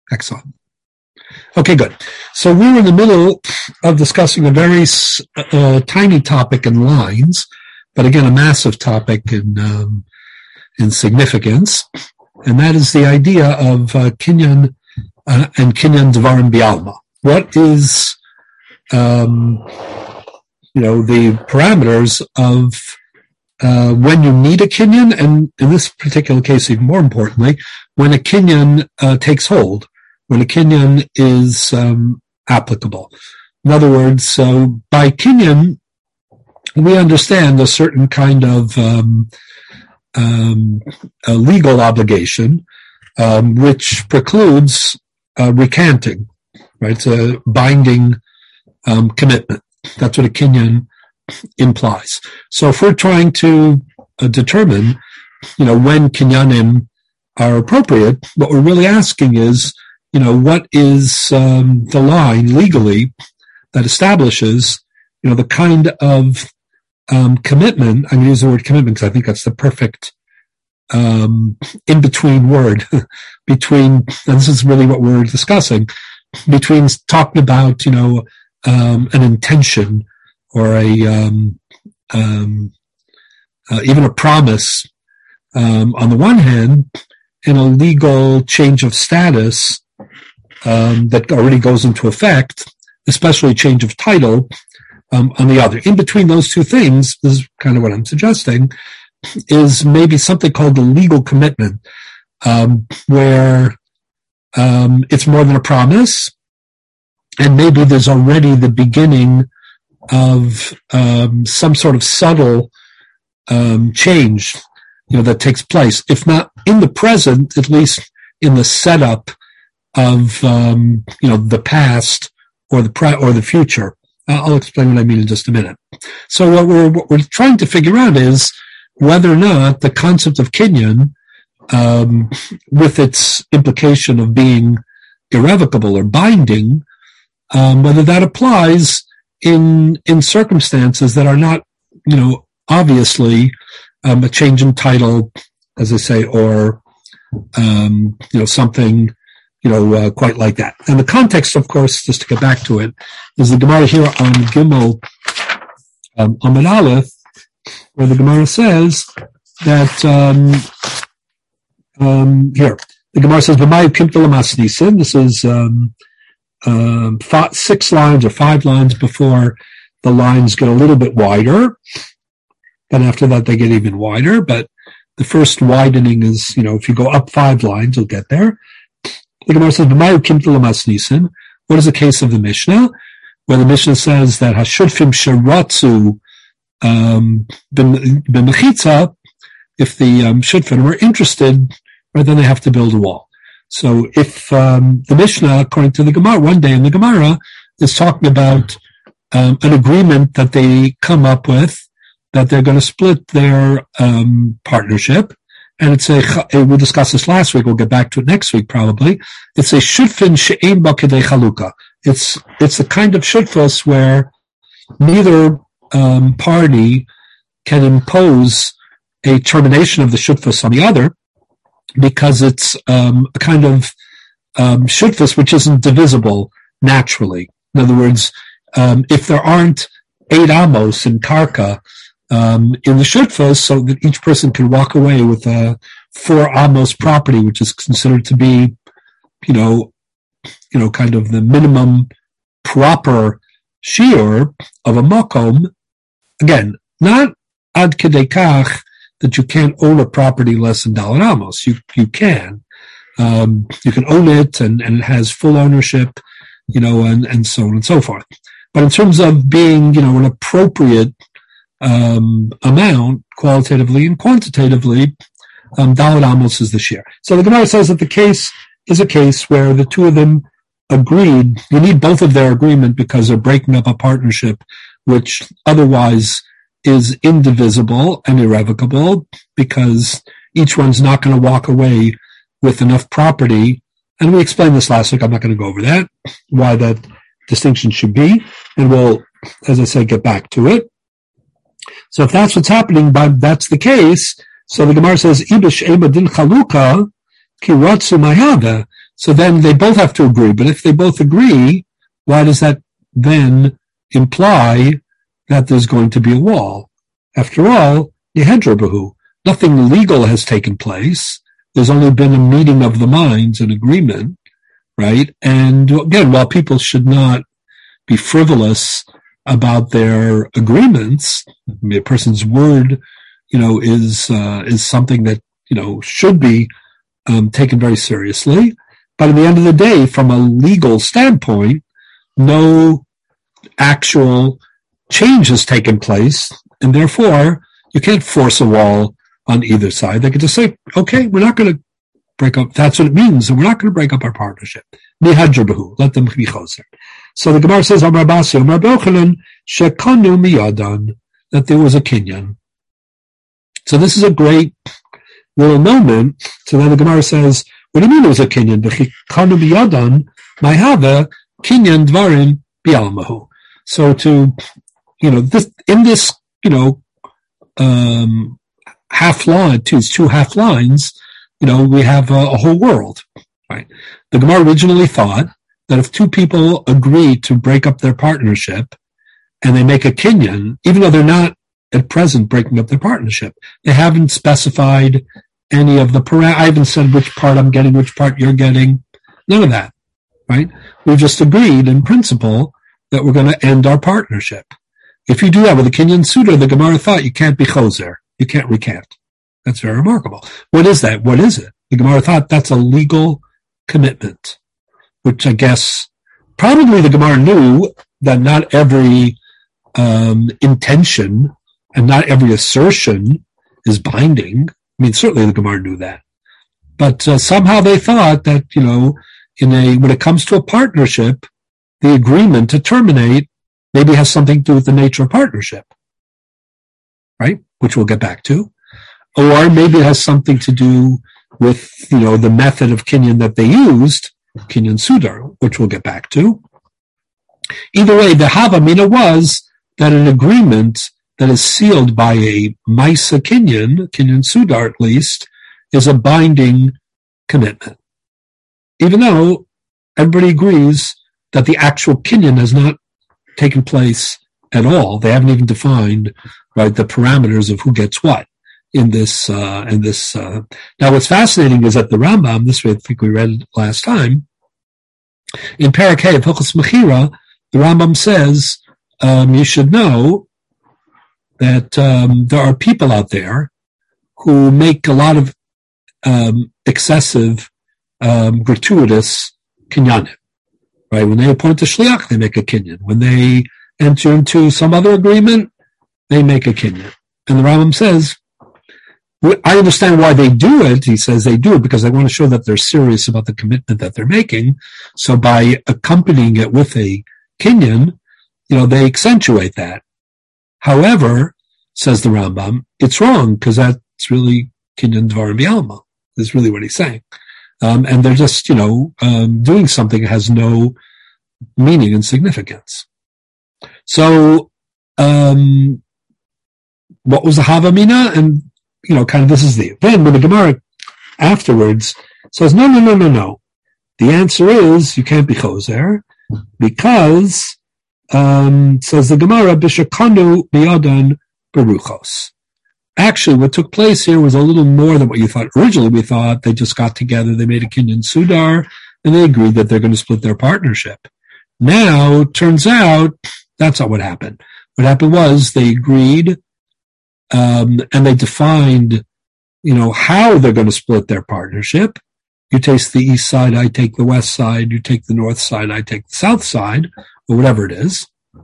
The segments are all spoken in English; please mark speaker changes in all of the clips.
Speaker 1: Excellent. Okay, good. So we were in the middle of discussing a very tiny topic in lines, but again, a massive topic in significance, and that is the idea of kinyan and kinyan dvarim bialma. What is, the parameters of when you need a kinyan, and in this particular case, even more importantly, when a kinyan takes hold, when a kinyan is applicable. In other words, by kinyan, we understand a certain kind of a legal obligation, which precludes recanting, right? It's a binding commitment. That's what a kinyan implies. So if we're trying to determine, when kinyanim are appropriate, what we're really asking is, what is the line legally that establishes, the kind of commitment. I'm going to use the word commitment because I think that's the perfect in-between word between, and this is really what we're discussing, between talking about, an intention or even a promise on the one hand, and a legal change of status that already goes into effect, especially change of title on the other. In between those two things, this is kind of what I'm suggesting, is maybe something called the legal commitment, where it's more than a promise, and maybe there's already the beginning of some sort of subtle change, that takes place. If not in the present, at least in the setup of the past or the future. I'll explain what I mean in just a minute. So what we're trying to figure out is whether or not the concept of kinyan, with its implication of being irrevocable or binding, whether that applies in circumstances that are not, obviously a change in title, as I say, or something, quite like that. And the context, of course, just to get back to it, is the Gemara here on Gimel Amud Aleph, where the Gemara says that here the Gemara says, "V'mayu kimtel amasnisin." This is 6 lines or 5 lines before the lines get a little bit wider. Then after that, they get even wider. But the first widening is, if you go up 5 lines, you'll get there. The Gemara says, "B'mayu kimtel amasnisin." What is the case of the Mishnah? Where the Mishnah says that hashutfim sheratzu b'mechitza, if the shutfim were interested, right, then they have to build a wall. So if the Mishnah, according to the Gemara, one day in the Gemara, is talking about an agreement that they come up with, that they're going to split their partnership, and we'll discuss this last week, we'll get back to it next week probably, it's a shutfin she'ein ba kedei chalukah. It's the kind of shutfus where neither party can impose a termination of the shutfus on the other, because it's a kind of shutfus which isn't divisible naturally. In other words, if there aren't 8 amos in karka in the shutfus, so that each person can walk away with a 4 amos property, which is considered to be, kind of the minimum proper shiur of a makom. Again, not ad kedei kach that you can't own a property less than Dalet Amos. You can. You can own it and it has full ownership, and so on and so forth. But in terms of being, an appropriate amount, qualitatively and quantitatively, Dalet Amos is the share. So the Gemara says that the case is a case where the two of them agreed. You need both of their agreement because they're breaking up a partnership which otherwise is indivisible and irrevocable, because each one's not going to walk away with enough property. And we explained this last week. I'm not going to go over that, why that distinction should be. And we'll, as I say, get back to it. So if that's what's happening, but that's the case, so the Gemara says, Ibish Eba Din Chaluka Ki Ratzu Mayada. So then they both have to agree. But if they both agree, why does that then imply that there's going to be a wall? After all, Yehedra Bahu, nothing legal has taken place. There's only been a meeting of the minds, an agreement, right? And again, while people should not be frivolous about their agreements, I mean, a person's word, is something that, should be taken very seriously. But at the end of the day, from a legal standpoint, no actual change has taken place, and therefore you can't force a wall on either side. They could just say, okay, we're not going to break up. That's what it means, and we're not going to break up our partnership. Mihadr let them be choser. So the Gemara says, Amar Basi, Amar Bochanan, shekanu miyadan, that there was a kinyan. So this is a great little moment. So then the Gemara says, what do you mean it was a kinyan? Shekanu miyadan, mayhava kinyan dvarim bialmahu. So half line, two half lines, we have a whole world, right? The Gemara originally thought that if two people agree to break up their partnership and they make a kinyan, even though they're not at present breaking up their partnership, they haven't specified any of the I haven't said which part I'm getting, which part you're getting, none of that, right? We've just agreed in principle that we're going to end our partnership. If you do that with a kinyan suda, the Gemara thought you can't be choser. You can't recant. That's very remarkable. What is that? What is it? The Gemara thought that's a legal commitment, which I guess probably the Gemara knew that not every intention and not every assertion is binding. I mean, certainly the Gemara knew that. But somehow they thought that, when it comes to a partnership, the agreement to terminate maybe has something to do with the nature of partnership, right? Which we'll get back to. Or maybe it has something to do with, the method of kinyan that they used, kinyan sudar, which we'll get back to. Either way, the havamina was that an agreement that is sealed by a maisa kinyan sudar at least, is a binding commitment. Even though everybody agrees that the actual kinyan has not taken place at all. They haven't even defined, right, the parameters of who gets what in this. Now, what's fascinating is that the Rambam, this way I think we read it last time, in Parak Hey of Hilchos Mechira, the Rambam says you should know that there are people out there who make a lot of excessive, gratuitous kinyanim. Right? When they appoint a shliach, they make a kinyan. When they enter into some other agreement, they make a kinyan. And the Rambam says, I understand why they do it. He says they do it because they want to show that they're serious about the commitment that they're making. So by accompanying it with a kinyan, they accentuate that. However, says the Rambam, it's wrong because that's really kinyan dvarim bialma. Is really what he's saying. And they're just, doing something that has no meaning and significance. So, what was the havamina? And, kind of this is then when the Gemara afterwards says, no. The answer is you can't be choser because, says the Gemara, b'shekanu miyadan beruchos. Actually, what took place here was a little more than what you thought. Originally, we thought they just got together, they made a kinyan sudar, and they agreed that they're going to split their partnership. Now, turns out, that's not what happened. What happened was they agreed, and they defined, how they're going to split their partnership. You take the east side, I take the west side, you take the north side, I take the south side, or whatever it is.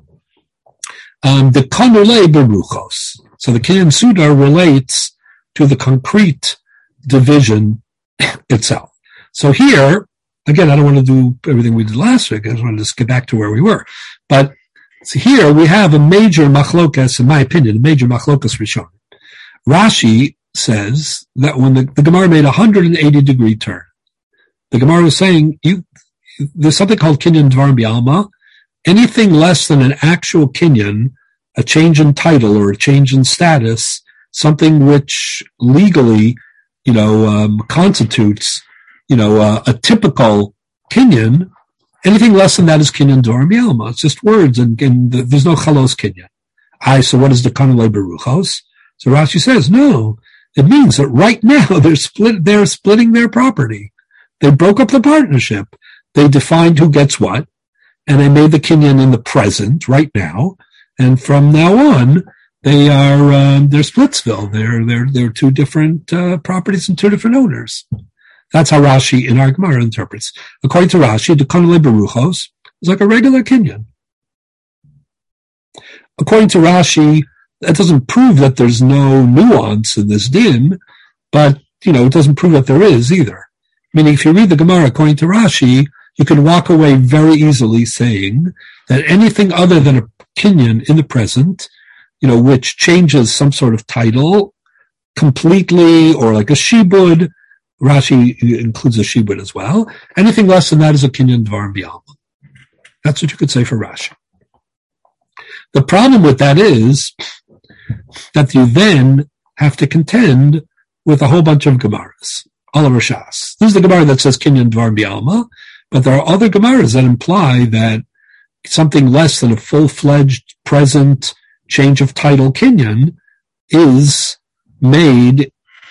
Speaker 1: The kanule beruchos. So the kinyan sudar relates to the concrete division itself. So here, again, I don't want to do everything we did last week. I just want to just get back to where we were. But so here we have a major machlokas, in my opinion, a major machlokas rishon. Rashi says that when the Gemara made a 180-degree turn, the Gemara was saying, there's something called kinyan dvarim bialma. Anything less than an actual kinyan, a change in title or a change in status, something which legally, constitutes a typical kinyan, anything less than that is kinyan Dvar B'Alma. It's just words, and there's no chalos kinyan. So what is the kanalei beruchos? So Rashi says, no, it means that right now they're splitting their property. They broke up the partnership. They defined who gets what, and they made the kinyan in the present, right now. And from now on, they're Splitsville. They're two different properties and two different owners. That's how Rashi in our Gemara interprets. According to Rashi, the kanalei beruchos is like a regular kinyan. According to Rashi, that doesn't prove that there's no nuance in this din, but, it doesn't prove that there is either. Meaning, if you read the Gemara according to Rashi, you can walk away very easily saying that anything other than a kinyan in the present, which changes some sort of title completely, or like a shibud, Rashi includes a shibud as well, anything less than that is a kinyan Dvar B'Alma. That's what you could say for Rashi. The problem with that is that you then have to contend with a whole bunch of Gemaras, all of Rashas. This is the Gemara that says kinyan Dvar B'Alma, but there are other Gemaras that imply that something less than a full-fledged present change of title kinyan is made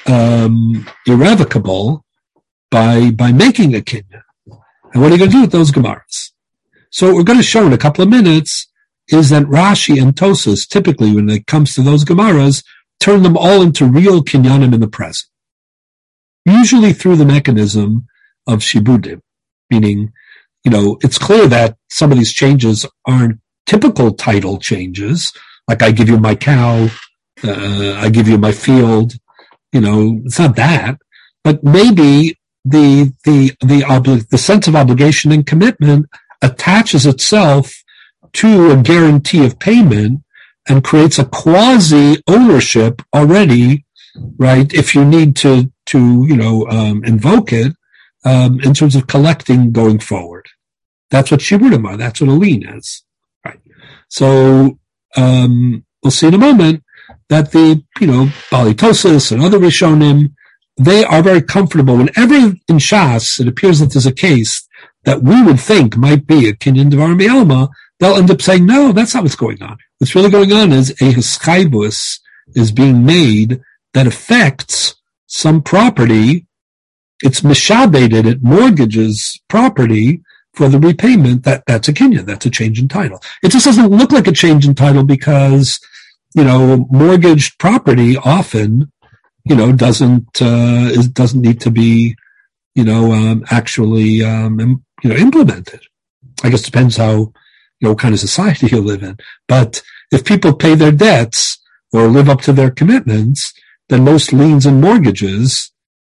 Speaker 1: irrevocable by making a kinyan. And what are you going to do with those Gemaras? So what we're going to show in a couple of minutes is that Rashi and Tosas, typically when it comes to those Gemaras, turn them all into real kinyanim in the present. Usually through the mechanism of shibudim, meaning, it's clear that some of these changes aren't typical title changes, like I give you my cow, I give you my field, it's not that, but maybe the sense of obligation and commitment attaches itself to a guarantee of payment and creates a quasi ownership already, right? If you need to invoke it, in terms of collecting going forward. That's what shibudim are. That's what a lien is, right? So, we'll see in a moment that Bali Tosas and other Rishonim, they are very comfortable. Whenever in Shas it appears that there's a case that we would think might be a kinyan Dvar B'Alma, they'll end up saying, no, that's not what's going on. What's really going on is a hiskaibus is being made that affects some property. It's mishabated, it mortgages property for the repayment. That's a kinyan. That's a change in title. It just doesn't look like a change in title because, mortgaged property often, doesn't need to be, actually, implemented. I guess it depends how, what kind of society you live in. But if people pay their debts or live up to their commitments, then most liens and mortgages,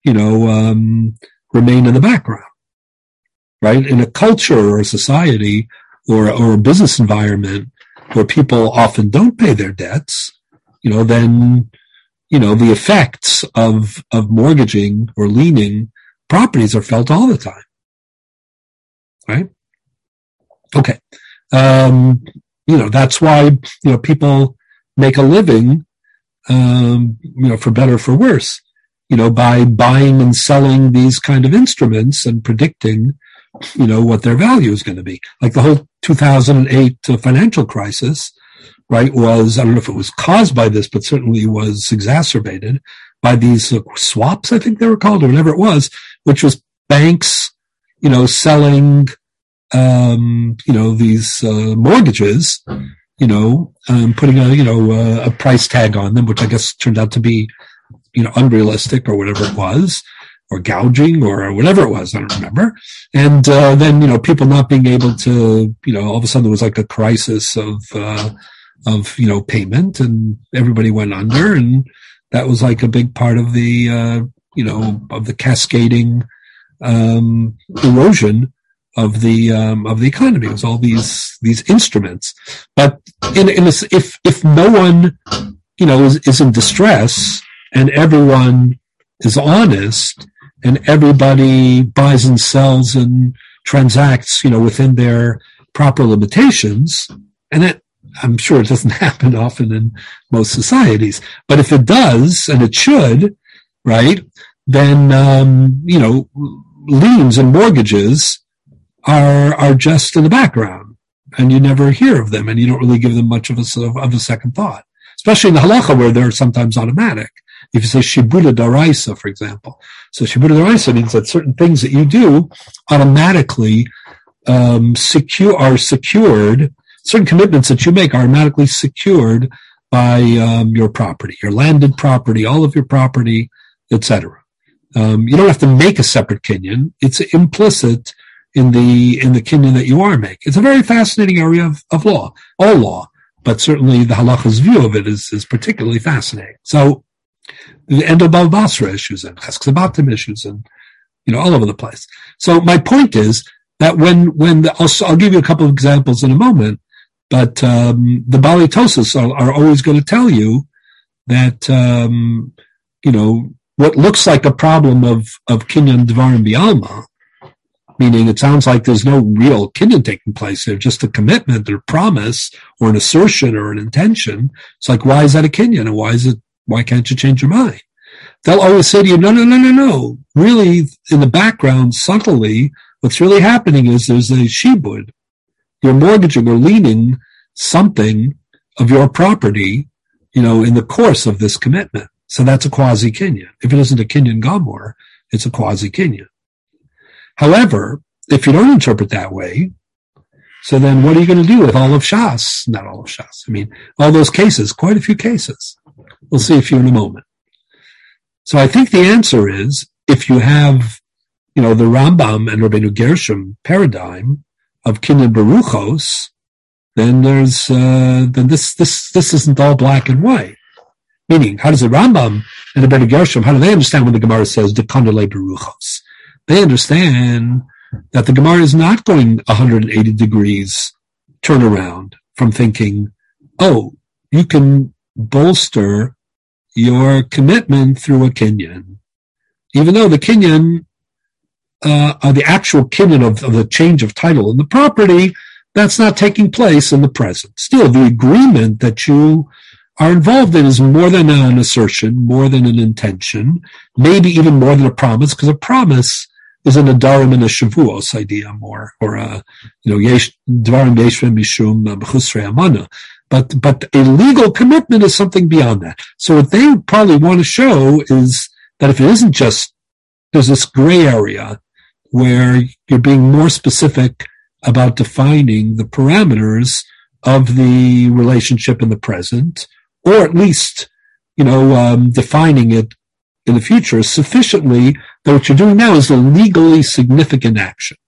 Speaker 1: remain in the background, right? In a culture or a society or a business environment where people often don't pay their debts, then, the effects of mortgaging or liening properties are felt all the time, right? Okay. That's why, people make a living, for better or for worse, by buying and selling these kind of instruments and predicting, what their value is going to be. Like the whole 2008 financial crisis, right, was, I don't know if it was caused by this, but certainly was exacerbated by these swaps, I think they were called, or whatever it was, which was banks, selling, these mortgages, putting a price tag on them, which I guess turned out to be, unrealistic or whatever it was, or gouging or whatever it was, I don't remember. And then, people not being able to, all of a sudden there was like a crisis of payment, and everybody went under, and that was like a big part of the, of the cascading erosion of the economy. It was all these instruments. But if no one, is in distress, and everyone is honest, and everybody buys and sells and transacts, within their proper limitations, and that, I'm sure it doesn't happen often in most societies, but if it does, and it should, right, then, liens and mortgages are just in the background, and you never hear of them, and you don't really give them much of a second thought, especially in the halacha where they're sometimes automatic. If you say shibuda daraisa, for example, so shibuda daraisa means that certain things that you do automatically are secured. Certain commitments that you make are automatically secured by your property, your landed property, all of your property, etc. You don't have to make a separate kinyan; it's implicit in the kinyan that you are making. It's a very fascinating area of law, all law, but certainly the halacha's view of it is particularly fascinating. So the Endo Bava Basra issues and Chesed Batim issues and all over the place. So my point is that I'll give you a couple of examples in a moment, but the Bali Tosas are always going to tell you that what looks like a problem of kinyan dvarim bi'alma, meaning it sounds like there's no real kinyan taking place there, just a commitment or promise or an assertion or an intention. It's like, why is that a kinyan, and why can't you change your mind? They'll always say to you, no. Really, in the background, subtly, what's really happening is there's a shibud. You're mortgaging or leaning something of your property, in the course of this commitment. So that's a quasi-kinyan. If it isn't a kinyan gamor, it's a quasi-kinyan. However, if you don't interpret that way, so then what are you going to do with all of Shas? Not all of Shas. I mean, all those cases, quite a few cases. We'll see a few in a moment. So I think the answer is, if you have, the Rambam and Rabbeinu Gershom paradigm of kinyan beruchos, then this isn't all black and white. Meaning, how does the Rambam and Rabbeinu Gershom, how do they understand when the Gemara says dekanale beruchos? They understand that the Gemara is not going 180 degrees turnaround from thinking, you can bolster your commitment through a kinyan, even though the kinyan, the actual kinyan of the change of title in the property, that's not taking place in the present. Still, the agreement that you are involved in is more than an assertion, more than an intention, maybe even more than a promise, because a promise is an adarim and a shavuos idea more, or yesh dvarim yeshvim mishum b'chusrei amana. But a legal commitment is something beyond that. So what they probably want to show is that if it isn't just, there's this gray area where you're being more specific about defining the parameters of the relationship in the present, or at least, defining it in the future sufficiently that what you're doing now is a legally significant action.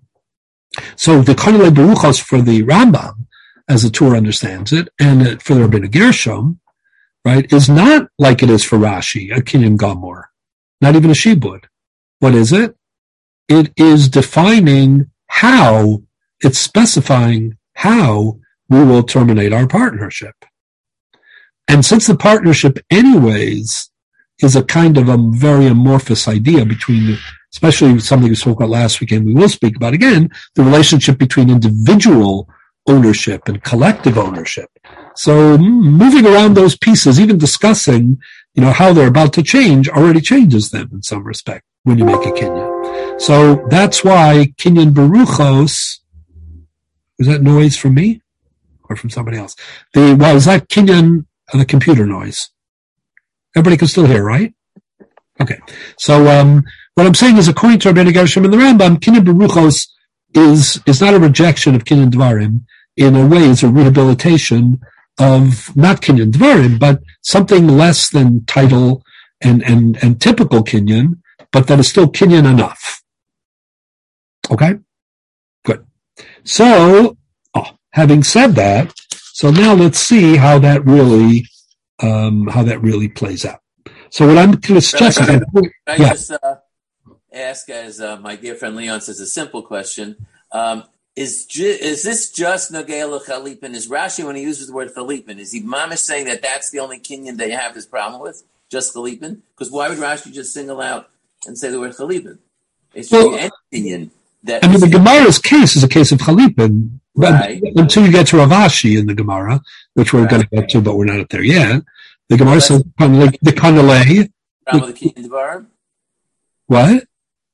Speaker 1: So the Kanale Beruchos for the Rambam, as the Torah understands it, and for the Rabbeinu Gershom, right, is not like it is for Rashi, a kinyan gamor, not even a shibud. What is it? It is defining how, it's specifying how we will terminate our partnership. And since the partnership anyways is a kind of a very amorphous idea between, especially something we spoke about last weekend, we will speak about again, the relationship between individual ownership and collective ownership. So moving around those pieces, even discussing, how they're about to change already changes them in some respect when you make a kinyan. So that's why kinyan beruchos, is that noise from me or from somebody else? Is that kinyan, the computer noise? Everybody can still hear, right? Okay. So, what I'm saying is, according to Rabbeinu Gershom and the Rambam, kinyan beruchos is not a rejection of kinyan dvarim. In a way, it's a rehabilitation of not kinyan dvarim, but something less than title and typical kinyan, but that is still kinyan enough. Okay? Good. So, having said that, so now let's see how that really plays out. So what I'm going to suggest is,
Speaker 2: I just ask, as my dear friend Leon says, a simple question. Is this just Nagel Chalipin? Is Rashi, when he uses the word Chalipin, is he mamish saying that that's the only kinyan that you have this problem with? Just Chalipin? Because why would Rashi just single out and say the word Chalipin? It should be any kinyan.
Speaker 1: The Gemara's case is a case of Chalipin.
Speaker 2: Right.
Speaker 1: Until you get to Rav Ashi in the Gemara, which we're going to get to, but we're not there yet. The Gemara says the Kanalei.
Speaker 2: Problem with the kinyan dvarim?
Speaker 1: What?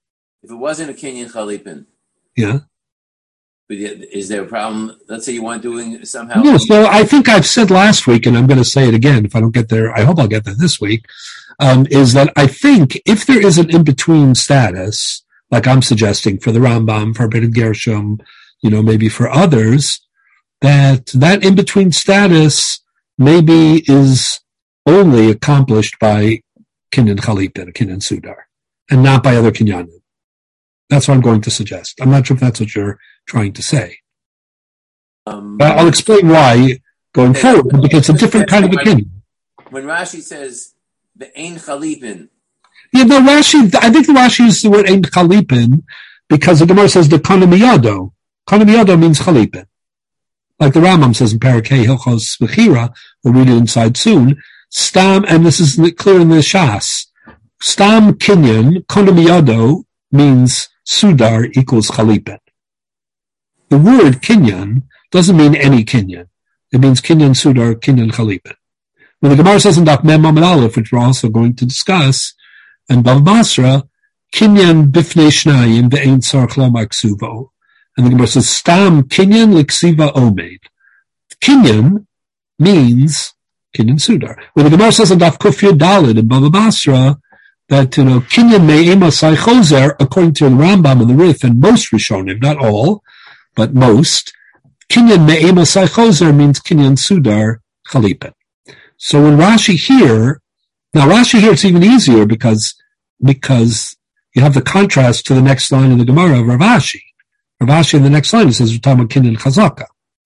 Speaker 2: If it wasn't a Kenyan Chalipin,
Speaker 1: yeah.
Speaker 2: Is there a problem? Let's say you want doing somehow.
Speaker 1: Yes, well, I think I've said last week, and I'm going to say it again if I don't get there. I hope I'll get there this week. Is that I think if there is an in-between status, like I'm suggesting for the Rambam, for Beit Gershom, maybe for others, that in-between status maybe is only accomplished by Kinyan Chalipin, Kinyan Sudar, and not by other Kinyanim. That's what I'm going to suggest. I'm not sure if that's what you're trying to say. I'll explain why going forward, because it's a different kind of opinion.
Speaker 2: When Rashi says the Ein Chalipin.
Speaker 1: Yeah, no, Rashi, I think the Rashi uses the word Ein Chalipin because the Gemara says the Konamiyado. Konamiyado means Chalipin. Like the Rambam says in Parakeh Hilchos Bechira, we'll read it inside soon. Stam, and this is clear in the Shas, Stam Kinyan, Konamiyado means Sudar equals Chalipin. The word Kinyan doesn't mean any Kinyan. It means Kinyan Sudar, Kinyan Chalipin. When the Gemara says in Daf Mem Amud Aleph, which we're also going to discuss, and Bav Basra, Kinyan Bifnei Shnayim ve'ein tzarich lo maksuvo. And the Gemara says, Stam Kinyan liksiva omed. Kinyan means Kinyan Sudar. When the Gemara says in Daf Kuf Yud Daled in Bav Basra, that, Kinyan me'ema sai chozer, according to the Rambam and the Rif, and most Rishonim, not all, but most, Kinyan me'ema sai chozer means Kinyan Sudar Chalipin. So when Rashi here it's even easier because you have the contrast to the next line in the Gemara of Rav Ashi. Rav Ashi in the next line, he says, Utama Kinyan Chazaka.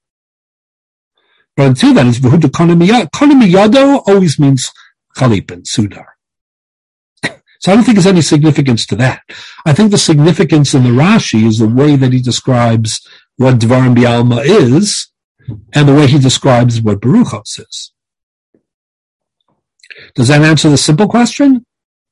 Speaker 1: But until then, it's V'huda Konamiyado always means Chalipin, Sudar. So I don't think there's any significance to that. I think the significance in the Rashi is the way that he describes what Dvarim B'Alma is and the way he describes what Baruchos is. Does that answer the simple question?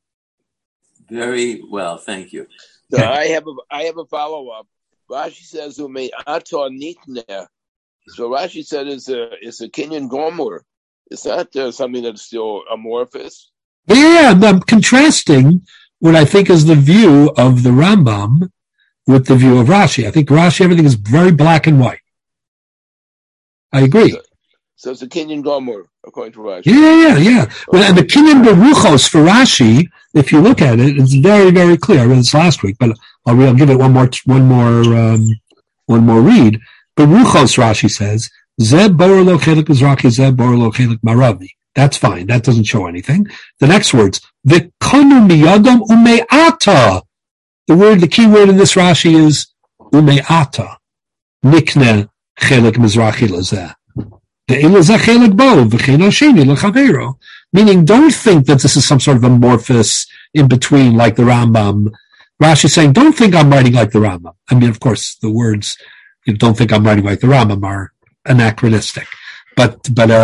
Speaker 2: Very well, thank you.
Speaker 3: So I have a follow-up. Rashi says Ume'ato Nitner. So Rashi said it's a Kinyan Gomer. Is that something that's still amorphous?
Speaker 1: Yeah, I'm contrasting what I think is the view of the Rambam with the view of Rashi. I think Rashi, everything is very black and white. I agree.
Speaker 3: So it's a Kinyan Gomer, according to Rashi.
Speaker 1: Yeah. Well, and the Kinyan Beruchos for Rashi, if you look at it, it's very, very clear. I read this last week, but I'll give it one more read. Beruchos, Rashi says, Zeb Bor Lo Chelik Mizrachi, Zeb Bor Lo Chelik Maravi. That's fine. That doesn't show anything. The next words, V'konu miyadam ume'ata. The key word in this Rashi is ume'ata. Nikne chelik mizrachi lazeh. Ve'elazeh chelik bo, v'chein hasheni l'chavero. Meaning, don't think that this is some sort of amorphous in between like the Rambam. Rashi is saying, don't think I'm writing like the Rambam. I mean, of course, the words, don't think I'm writing like the Rambam are anachronistic. But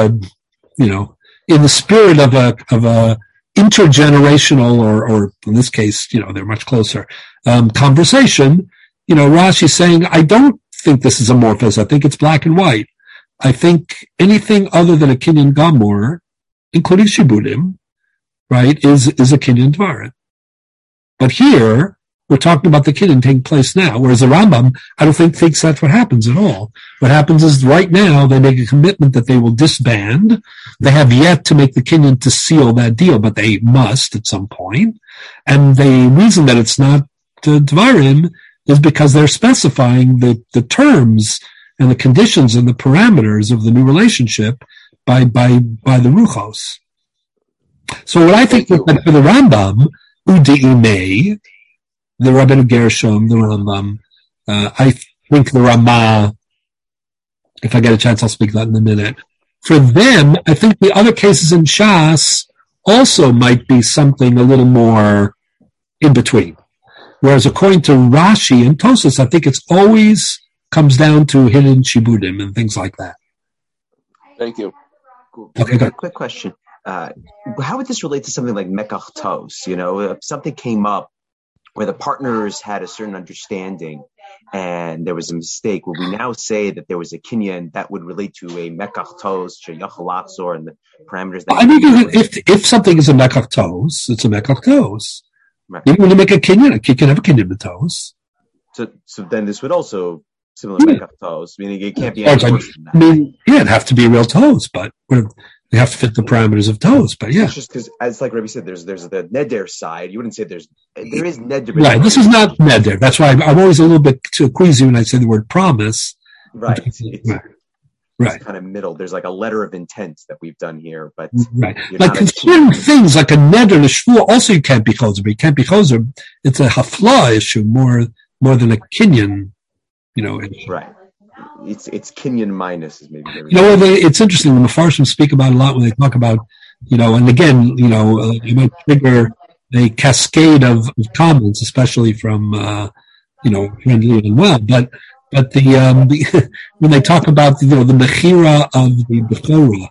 Speaker 1: in the spirit of a intergenerational or in this case, they're much closer, conversation, Rashi's saying, I don't think this is amorphous. I think it's black and white. I think anything other than a Kinyan Gamor, including Shibudim, right, is a Kinyan Dvarim. But here, we're talking about the Kinyan taking place now, whereas the Rambam, I don't think thinks that's what happens at all. What happens is right now they make a commitment that they will disband. They have yet to make the Kinyan to seal that deal, but they must at some point. And the reason that it's not Dvarim is because they're specifying the terms and the conditions and the parameters of the new relationship by the Ruchos. So what I think is that for the Rambam, Udi'imei, the Rabbeinu Gershom, the Rambam, I think the Ramah, if I get a chance, I'll speak that in a minute. For them, I think the other cases in Shas also might be something a little more in between. Whereas according to Rashi and Tosas, I think it's always comes down to hidden shibudim and things like that.
Speaker 3: Thank you.
Speaker 4: Cool.
Speaker 1: Okay, good.
Speaker 4: Quick question. How would this relate to something like Mekach Tos? If something came up where the partners had a certain understanding and there was a mistake, would we now say that there was a Kinyan that would relate to a Mekach Tos, Sheyachal Atzor, and the parameters that...
Speaker 1: I mean, if something is a Mekach Tos, it's a Mekach Tos.
Speaker 4: Right.
Speaker 1: Even when you make a kinyan have a kinyan b'tos.
Speaker 4: So then this would also similar to Mekach Tos, meaning it can't be any worse than that.
Speaker 1: I mean, yeah, it'd have to be real toes, but they have to fit the parameters of toes. But yeah,
Speaker 4: it's just because, as like Rebbe said, there's the neder side. You wouldn't say there is neder.
Speaker 1: Right. This is not neder. That's why I'm always a little bit too queasy when I say the word promise.
Speaker 4: Right.
Speaker 1: Right.
Speaker 4: It's kind of middle. There's like a letter of intent that we've done here, but
Speaker 1: right. Like considering things like a neder and a shvua, also you can't be choser, but you can't be choser. It's a hafla issue more than a kinyan, issue.
Speaker 4: Right. It's kinyan minus is maybe.
Speaker 1: It's interesting when the Farshim speak about it a lot when they talk about, and again, you might trigger a cascade of comments, especially from, friendly and well, but the when they talk about the mechira of the bechora,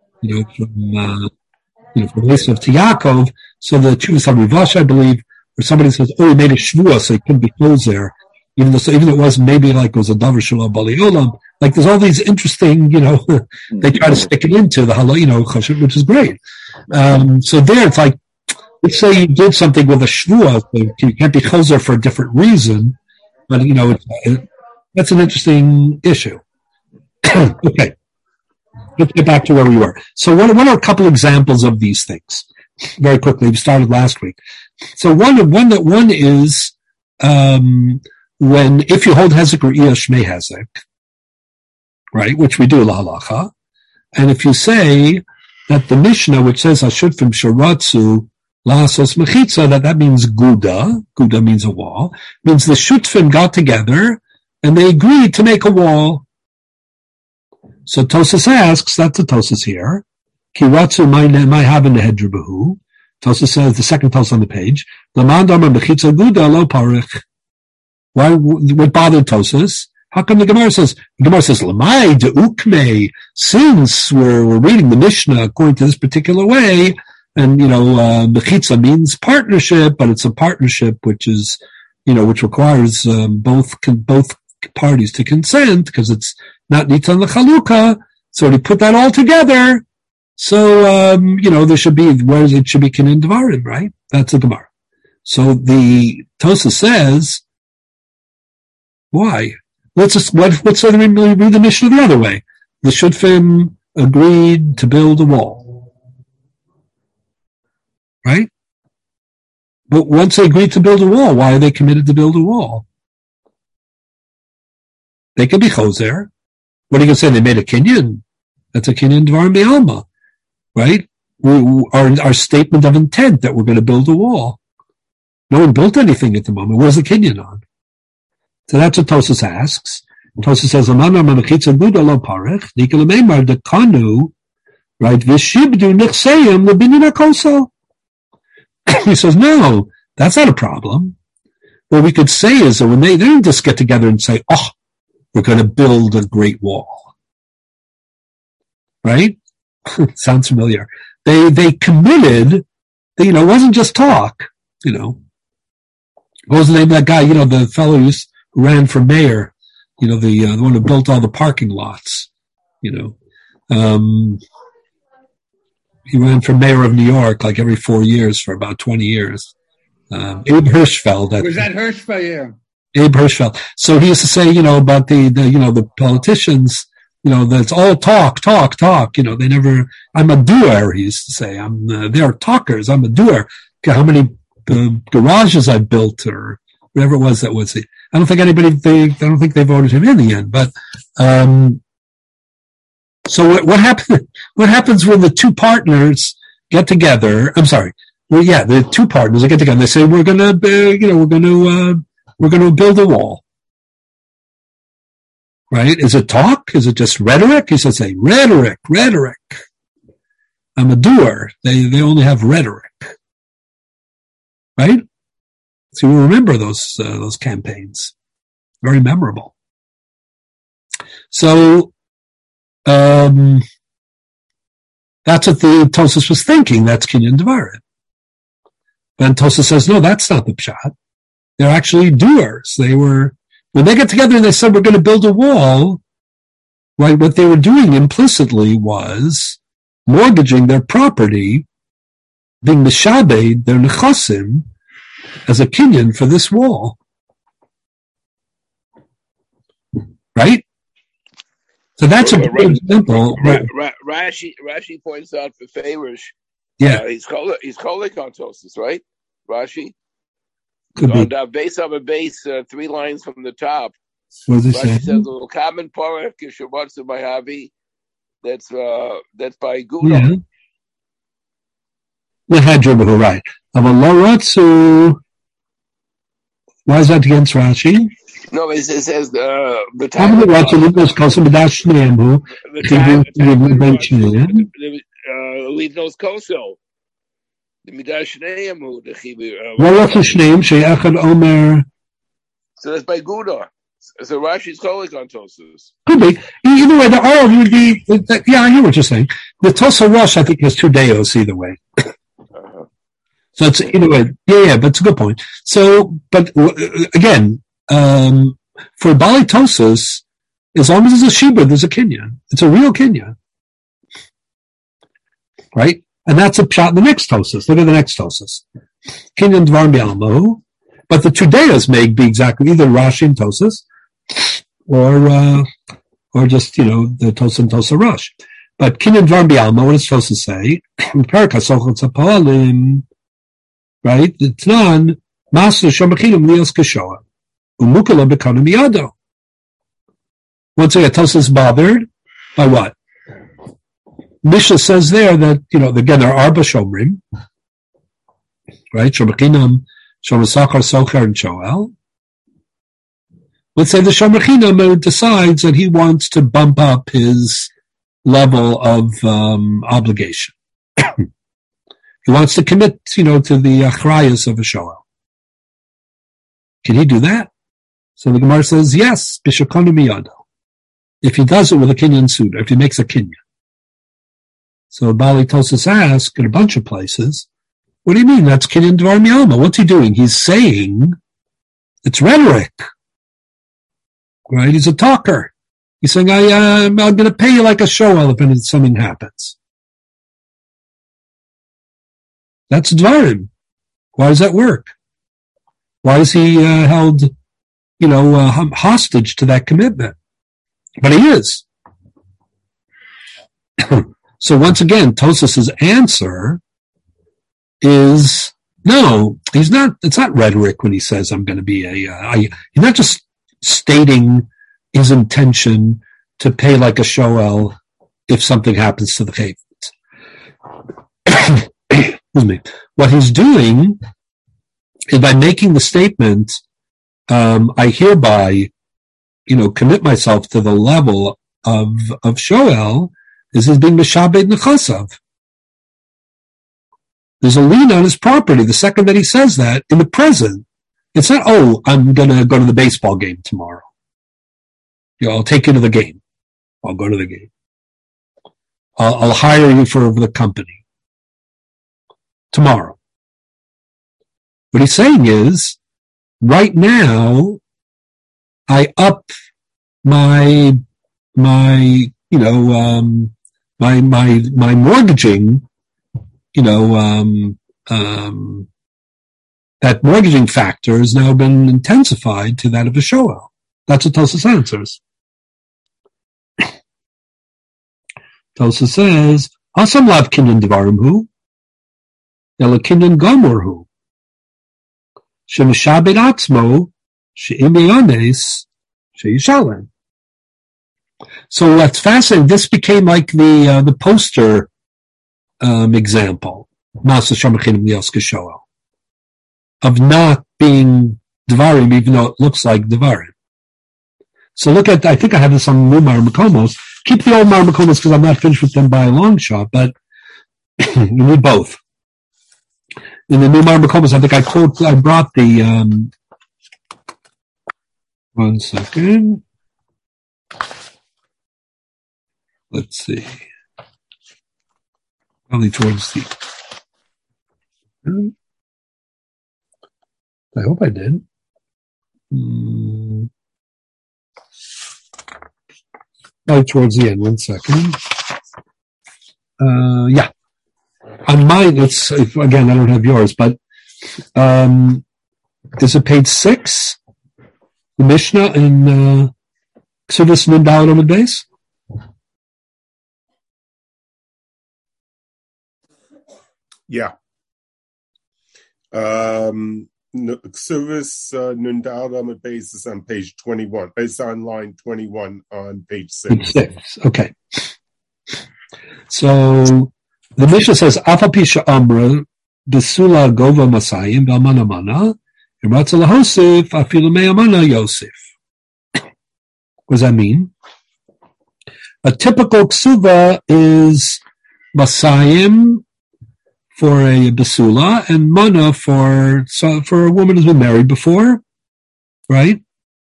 Speaker 1: from the list of Yaakov, so the Chuvas HaRivash, I believe, or somebody says, he made a shvua, so he couldn't be closed there, even it was maybe like it was a davar shalom bali olam. Like there's all these interesting, they try to stick it into the halal, which is great. So there, it's like, let's say you did something with a shvua, so you can't be choser for a different reason, but that's an interesting issue. Okay. Let's get back to where we were. So what are a couple examples of these things? Very quickly, we started last week. So one is, if you hold Hezek or Iya Shmei Hezek, right, which we do la halacha, and if you say that the Mishnah, which says Hashutfim Sharatzu Lasos Mechitza, that means Guda means a wall, means the Shutfim got together and they agreed to make a wall. So Tosas asks, that's the Tosas here, Kiratzu my having the Hedrebahu. Tosas says, the second Tosas on the page, Lamandama Mechitza Guda lo parich. Why would bother Tosas? How come the Gemara says, Lamai de Ukme, since we're reading the Mishnah according to this particular way, and, Mechitza means partnership, but it's a partnership which is, which requires, both parties to consent, because it's not Nitzan L'Chalukah, so to put that all together, so, there should be, it should be Kinin Devarim, right? That's the Gemara. So the Tosas says, why? Let's read the Mishnah the other way. The Shutfim agreed to build a wall. Right? But once they agreed to build a wall, why are they committed to build a wall? They could be choser. What are you going to say? They made a kinyan. That's a kinyan dvarim be'alma. Right? Our statement of intent that we're going to build a wall. No one built anything at the moment. Where's the kinyan on? So that's what Tosas asks. Tosas says, "Amana manachitza guda lo parech nikalameimar dekanu, right? V'shibdu nechseim lebinyan hakoso." He says, "No, that's not a problem. What we could say is that when they didn't just get together and say, we're going to build a great wall, right? Sounds familiar. They committed. It wasn't just talk. What was the name of that guy? The fellow who ran for mayor. The one who built all the parking lots. He ran for mayor of New York like every 4 years for about 20 years. Abe Hirschfeld.
Speaker 5: Was that Hirschfeld? Yeah.
Speaker 1: Abe Hirschfeld. So he used to say, about the politicians, that's all talk. They never, I'm a doer, he used to say. They're talkers, I'm a doer. How many garages I built or whatever it was that was it. I don't think they voted him in the end, but, so what happens when the two partners get together? I'm sorry. Well, yeah, the two partners get together and they say, we're going to build a wall. Right? Is it talk? Is it just rhetoric? He says, rhetoric. I'm a doer. They only have rhetoric. Right? So we remember those campaigns. Very memorable. So, that's what the Tosas was thinking. That's Kinyan Devarim. Then Tosas says, no, that's not the pshat. They're actually doers. When they get together and they said, we're going to build a wall, right, what they were doing implicitly was mortgaging their property, being mishabed, their nechasim, as a kinyan for this wall. Right? So that's a good example.
Speaker 3: Rashi points out for Farish.
Speaker 1: Yeah.
Speaker 3: He's kolik on Tosis, right? Rashi?
Speaker 1: Could be.
Speaker 3: On the base of a base, 3 lines from the top.
Speaker 1: What does he
Speaker 3: Rashi
Speaker 1: say?
Speaker 3: says, "Little common porach kishavatsu by Havi." That's by Gudo.
Speaker 1: Yeah. Lehadrubahu, right. Avalarotsu. Why is that against Rashi?
Speaker 3: No, it says the leave those koso. The midashneyamu the chibur. So that's by Guda. So Rashi's kolik on Tosus.
Speaker 1: Could be. Either way, the R would be. Yeah, I hear what you're saying. The Tosa Rosh, I think, has 2 deos either way. So it's either way. Yeah, but it's a good point. So, but again, for Bali Tosus, as long as it's a Shibud, there's a Kinyan. It's a real Kinyan. Right? And that's a shot in the next Tosus. Look at the next Tosus. Kinyan Dvar Bialmahu. But the 2 deos may be exactly either Rashi and Tosus, or just, the Tosa and Tosa Rosh. But Kinyan Dvar Bialma, what does Tosus say? Right? It's non Master Shomachinim Lios Kashoa. Umukala Bekanim Yado. Once again, Tosus is bothered by what? Misha says there that, again, there are Arba Shomrim, right? Shomachinim, Shomasachar, Socher, and Shoel. Let's say the Shomachinam decides that he wants to bump up his level of obligation. He wants to commit, to the achrayas of a shoel. Can he do that? So the Gemara says, yes, b'shakonu miyado. If he does it with a kinyan suda, if he makes a kinyan. So Bali Tosus asks in a bunch of places, what do you mean? That's kinyan dvar miyalma. What's he doing? He's saying it's rhetoric. Right? He's a talker. He's saying, I'm going to pay you like a shoel if something happens. That's dvarim. Why does that work? Why is he held, hostage to that commitment? But he is. So once again, Tosas's answer is no. He's not. It's not rhetoric when he says I'm going to be he's not just stating his intention to pay like a shoel if something happens to the chayvut. Excuse me. What he's doing is by making the statement, I hereby, commit myself to the level of shoel, is his being meshabed nechasav. There's a lien on his property the second that he says that in the present. It's not, I'm going to go to the baseball game tomorrow. I'll take you to the game. I'll go to the game. I'll hire you for the company tomorrow. What he's saying is, right now, I up my mortgaging, that mortgaging factor has now been intensified to that of a shoel. That's what Tosas answers. Tosas says, Asam lav kinyan devarim hu, ela kinyan gomor hu, shemishabed atzmo, she'im yones, she'yishalem. So that's fascinating. This became like the poster example, Masa Shamachinim Lios Kashoel, of not being Devarim, even though it looks like Devarim. So look at, I think I have this on new Mar Makomos. Keep the old Mar Makomos because I'm not finished with them by a long shot, but you need both. In the new Mar Makomos, I think I brought the, one second. Let's see. Probably towards the, I hope I did. Probably towards the end. 1 second. Yeah. On mine, it's, again, I don't have yours, but, Is it page 6? The Mishnah in Ksuvas Nun Daled Amud Beis?
Speaker 5: Yeah. Ksuvas Nun Daled Amud Beis is on page 21. It's on line 21 on page 6.
Speaker 1: Page 6, okay. So the Mishnah says, Afa Pisha Amra, Besula Gova Masayim, Balmana Mana, Iratza Lahosif, Afilu Me'amana Yosef. What does that mean? A typical ksuva is Masayim for a Besula and Mana for a woman who's been married before, right?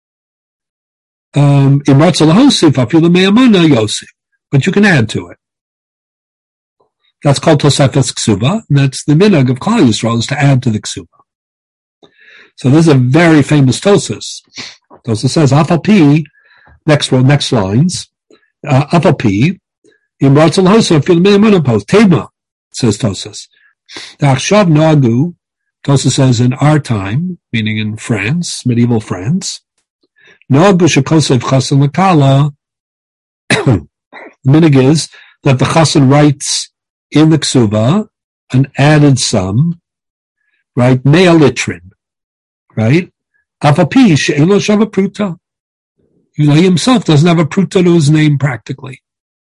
Speaker 1: Iratza Lahosif, Afilu Me'amana Yosef. But you can add to it. That's called Tosefes Ksuba, and that's the minhag of Klal Yisrael, is to add to the Ksuba. So this is a very famous Tosas. Tosas says, Afal Pi, next lines, Afal Pi, in Ratzal Hosa, Fil Me'amana Post, Tema, says Tosas. Achshav Nagu, Tosas says, in our time, meaning in France, medieval France, Nagu Shekosev Chasen Lakala, the minhag is that the Chasen writes in the ksuba, an added sum, right? Mea litrin, right? Afapi she'elo shava pruta. He himself doesn't have a pruta to his name practically.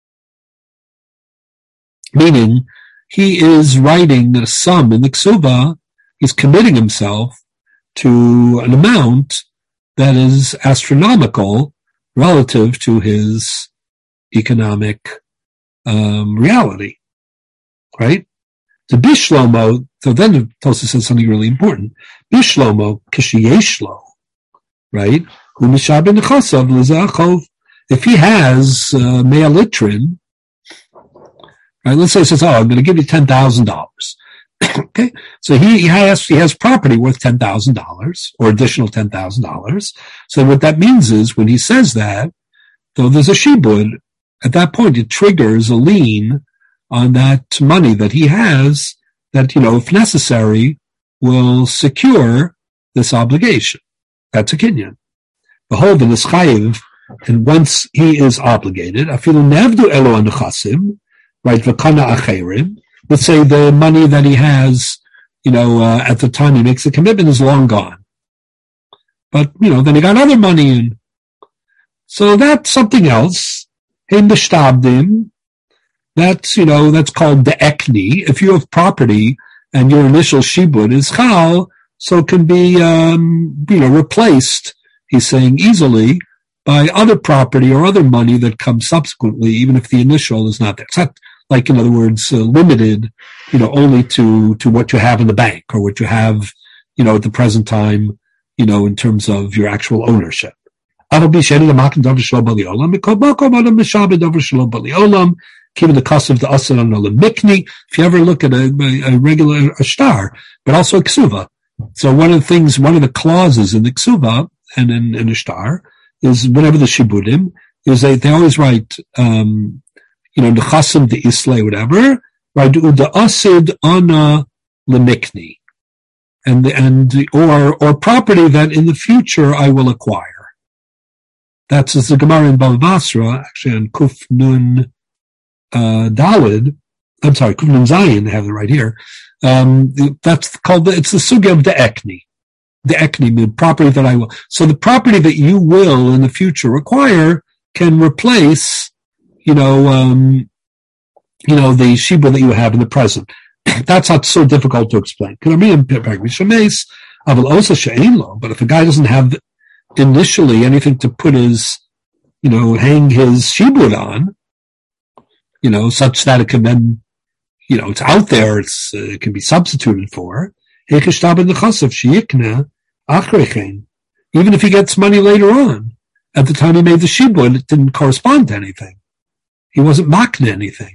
Speaker 1: Meaning, he is writing a sum in the ksuba, he's committing himself to an amount that is astronomical relative to his economic reality. Right? The Bishlomo, so then Tosas says something really important. Bishlomo, Kishiyeshlo, right? If he has mea litrin, right? Let's say he says, I'm going to give you $10,000. Okay? So he has property worth $10,000 or additional $10,000. So what that means is when he says that, though there's a shibud, at that point it triggers a lien on that money that he has that, if necessary, will secure this obligation. That's a kinyan. Behold, in chayiv, and once he is obligated, afilu nevdu elo anuchasim, right, v'kana acherim, let's say the money that he has, at the time he makes the commitment is long gone. But, then he got other money in. So that's something else. Heim b'shtabdim, that's called the ekni. If you have property and your initial shibud is chal, so it can be, replaced, he's saying easily, by other property or other money that comes subsequently, even if the initial is not there. It's not like, in other words, limited, only to what you have in the bank or what you have, at the present time, in terms of your actual ownership. Keeping the cost of the asr on the mikni. If you ever look at a regular ashtar, but also a ksuva. So one of the clauses in the ksuva and in ashtar is whenever the shibudim is they always write, nechasim the islay, whatever, right? The asid ana lemikni, or property that in the future I will acquire. That's as the Gemara in Bava Basra, actually on Kuf Nun Daled, Kuf Nun Zayin, they have it right here. That's called it's the sugya of the ekni. The ekni, the property that I will. So the property that you will in the future acquire can replace, the shibud that you have in the present. That's not so difficult to explain. But if a guy doesn't have initially anything to put his, hang his shibud on, such that it can then, it's out there, it can be substituted for. Even if he gets money later on, at the time he made the shibud, it didn't correspond to anything. He wasn't makna anything.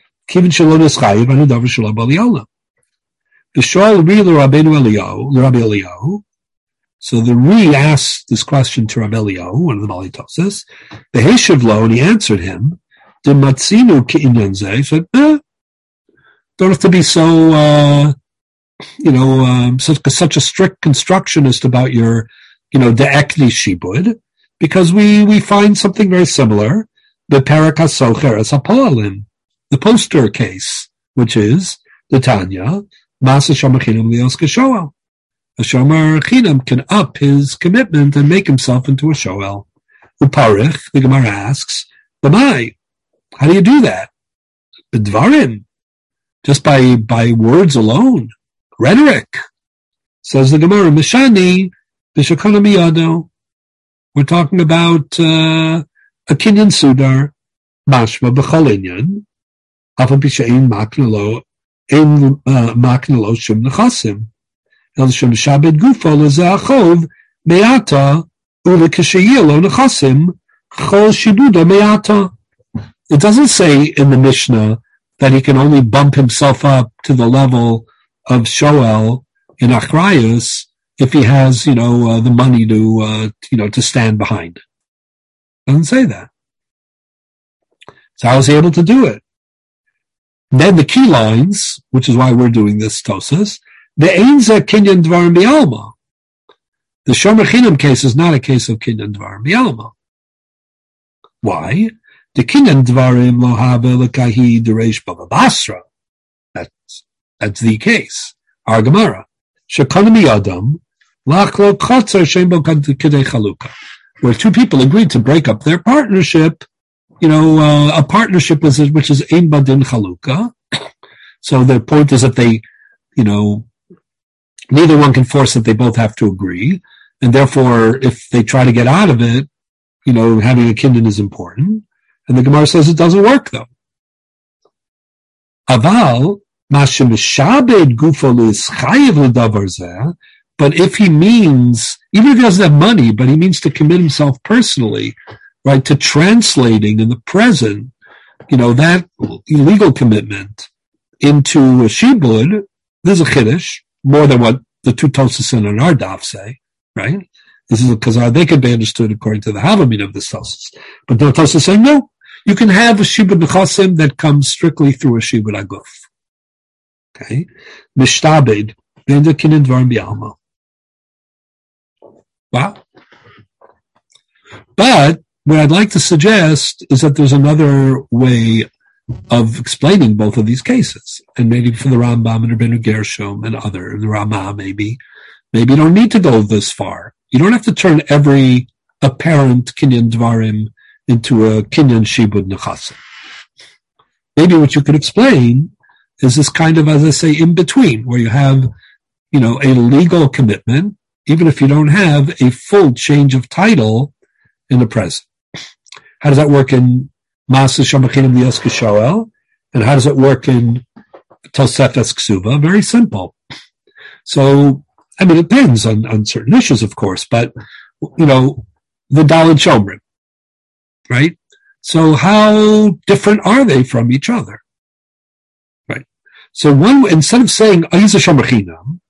Speaker 1: So the Ri asked this question to Rabbi Eliyahu, one of the Bali Tosas. The Heshiv lo, and he answered him, "De matzinu k'inyan zeh." He said, don't have to be so such a strict constructionist about your, de'ekni shibud, because we find something very similar, the Parak HaSocher as HaPoalim, the poster case, which is the Tanya, Masa Shomer Chinam Lios Keshoel. A Shomer Chinam can up his commitment and make himself into a Shoel. Uparich, the Gemara asks, B'mai, how do you do that? B'dvarim, just by words alone, rhetoric. Says the Gemara, Mishani, B'shakana Miyado. We're talking about a Kinyan Sudar, Mashma B'chalinyan, Afal Pishain Maknalo, Ein Maknalo Shum Nechasim. El Shum Shabed Gufo L'Zachov, Me'ata, Ule Kishayilo Nechasim, Chol Shibuda Me'ata. It doesn't say in the Mishnah that he can only bump himself up to the level of Shoel in Achrayus if he has, the money to stand behind it. It doesn't say that. So how is he able to do it? Then the key lines, which is why we're doing this Tosas, the Einza Kinyan Dvarim Bialma. The Shomer Chinam case is not a case of Kinyan Dvarim Bialma. Why? The Kinyan Dvarim Lo Have Lekahi Deresh Bava Basra. That's the case. Our Gemara. Shekonomi Adam Lachlo Chotzer Shembo Kedei Chaluka. Where two people agreed to break up their partnership, a partnership which is Ein Badin Chaluka. So the point is that they, neither one can force it, they both have to agree. And therefore, if they try to get out of it, having a kinyan is important. And the Gemara says it doesn't work though. Aval, Mashem Shabed Gufo L'Ischayev L'Davar Zeh. But if he means, even if he doesn't have money, but he means to commit himself personally, right, to translating in the present, that illegal commitment into a shibud, this is a chiddush, more than what the two Tosas in our daf say, right? This is because they could be understood according to the Havamina of the Tosas. But the Tosas say, no, you can have a shibud nechasim that comes strictly through a shibud aguf. Okay? Mishtabed, b'enda kinyan dvarim bi'alma. Wow. But what I'd like to suggest is that there's another way of explaining both of these cases. And maybe for the Rambam and Rabbeinu Gershom and the Ramah maybe you don't need to go this far. You don't have to turn every apparent Kinyan Dvarim into a Kinyan Shibud Nechasim. Maybe what you could explain is this kind of, as I say, in between, where you have, a legal commitment, even if you don't have a full change of title in the present. How does that work in Masa Shamachinim Lios Keshoel? And how does it work in Tosefes Ksuva? Very simple. So, it depends on certain issues, of course, but, the Daled Shomrim, right? So how different are they from each other? Right? So instead of saying, he's a Shomachinam,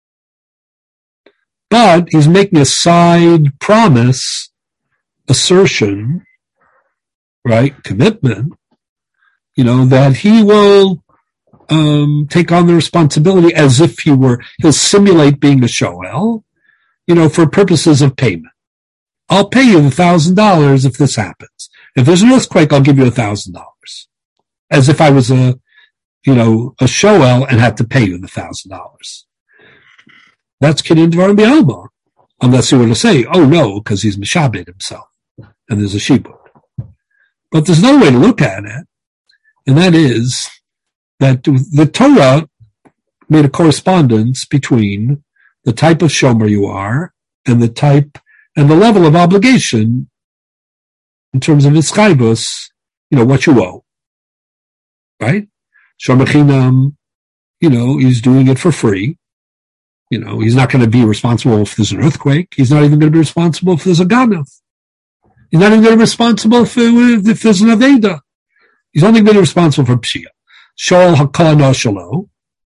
Speaker 1: but he's making a side promise, assertion, right, commitment, that he will take on the responsibility as if he'll simulate being a shoel, for purposes of payment. I'll pay you the $1,000 if this happens. If there's an earthquake, I'll give you $1,000. As if I was a shoel and had to pay you the $1,000. That's Kinyan Dvarim Bi'alma. Unless you were to say, oh no, because he's Mishabed himself. And there's a shibud. But there's another way to look at it. And that is that the Torah made a correspondence between the type of shomer you are and the level of obligation in terms of ischayvus, what you owe. Right? Shomer Chinam, he's doing it for free. He's not going to be responsible if there's an earthquake. He's not even going to be responsible if there's a ganav. He's not even going to be responsible if there's an aveda. He's only going to be responsible for pshia. Shol hakana shalo.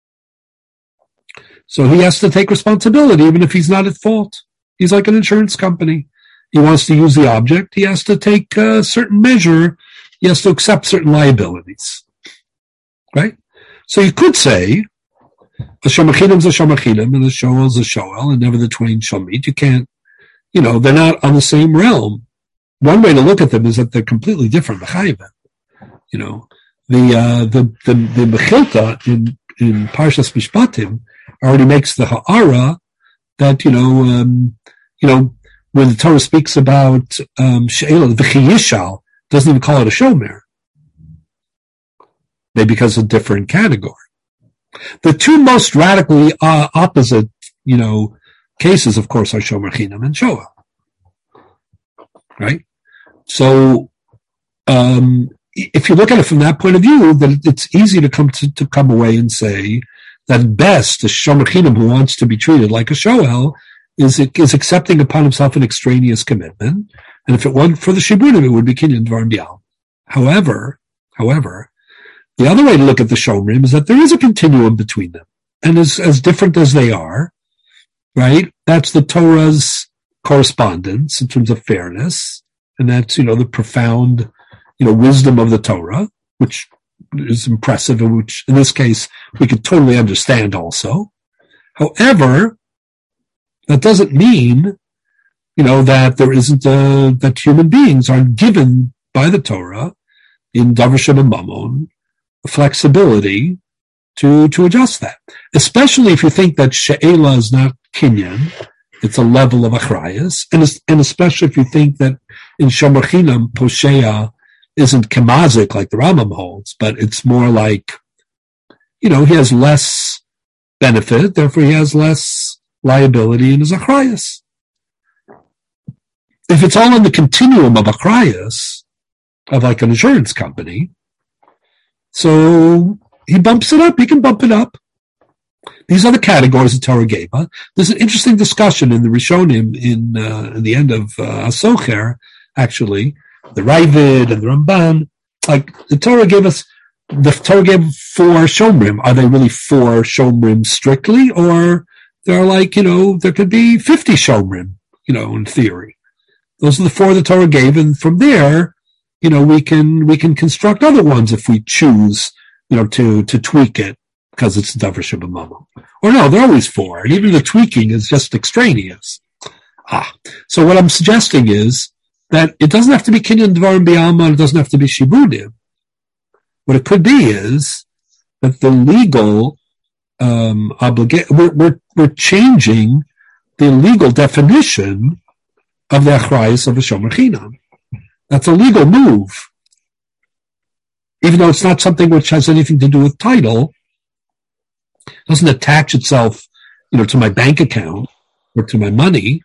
Speaker 1: So he has to take responsibility even if he's not at fault. He's like an insurance company. He wants to use the object. He has to take a certain measure. He has to accept certain liabilities. Right? So you could say A shomer chinam is a shomer chinam, and a shoel is a shoel, and never the twain shall meet. You can't, they're not on the same realm. One way to look at them is that they're completely different. The Mechilta in Parshas Mishpatim already makes the ha'ara that when the Torah speaks about she'ela, v'chiyishal, doesn't even call it a shomer, maybe because of a different category. The two most radically opposite, cases, of course, are shomer chinam and shoel. Right? So, if you look at it from that point of view, then it's easy to come away and say that best the shomer chinam who wants to be treated like a shoel is accepting upon himself an extraneous commitment, and if it weren't for the shibunim, it would be kinyan dvarim bial. However, the other way to look at the shomrim is that there is a continuum between them, and as different as they are, right? That's the Torah's correspondence in terms of fairness, and that's the profound wisdom of the Torah, which is impressive, and which in this case we could totally understand also. However, that doesn't mean that there isn't that human beings aren't given by the Torah in davar shebamamon flexibility to adjust that, especially if you think that she'ela is not kinyan, it's a level of achrayas, and especially if you think that in shomer chinam poshea isn't kemazik like the Rambam holds, but it's more like he has less benefit, therefore he has less liability in his achrayas. If it's all in the continuum of achrayas, of like an insurance company, so he bumps it up. He can bump it up. These are the categories that Torah gave. There's an interesting discussion in the Rishonim in the end of Hasocher, actually, the Ravid and the Ramban. Like the Torah gave 4 shomrim. Are they really 4 shomrim strictly, or they're like there could be 50 shomrim, in theory. Those are the 4 the Torah gave, and from there, we can construct other ones if we choose, to tweak it because it's davar shebamamon. Or no, they're always 4, and even the tweaking is just extraneous. So what I'm suggesting is that it doesn't have to be kinyan dvarim b'alma, it doesn't have to be shibudim. What it could be is that the legal obligation, we're changing the legal definition of the achrayus of a shomer chinam. That's a legal move. Even though it's not something which has anything to do with title, it doesn't attach itself, to my bank account or to my money,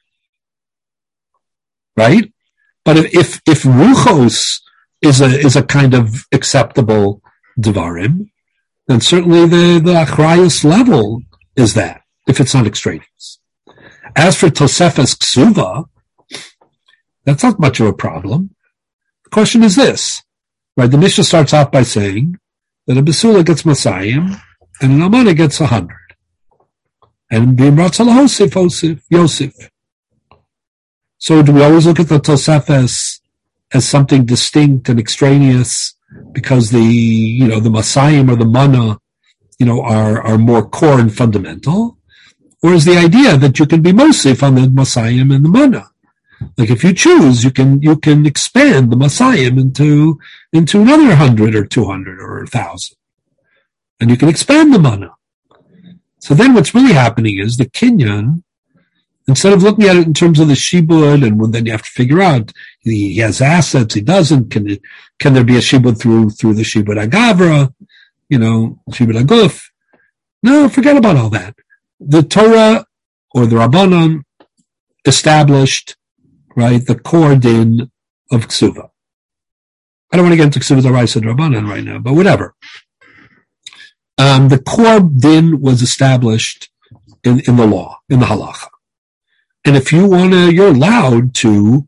Speaker 1: right? But if ruchos is a kind of acceptable devarim, then certainly the achrayus level is that, if it's not extraneous. As for tosefes ksuva, that's not much of a problem. The question is this, right? The Mishnah starts off by saying that a Basula gets Masayim and an Almana gets 100. And Bimratza Lahosif, Yosef. So do we always look at the Tosefes as something distinct and extraneous because the Masayim or the Mana, are more core and fundamental? Or is the idea that you can be Mosif on the Masayim and the Mana? Like if you choose, you can expand the Masayim into another 100 or 200 or 1,000. And you can expand the Mana. So then what's really happening is the Kinyan, instead of looking at it in terms of the Shibud, and then you have to figure out, he has assets, he doesn't, can there be a Shibud through the Shibud Agavra, Shibud Aguf? No, forget about all that. The Torah or the Rabbanan established, right, the core din of Ksuva. I don't want to get into Ksuva D'Oraisa Rabbanan right now, but whatever. The core din was established in the law, in the halacha. And if you you're allowed to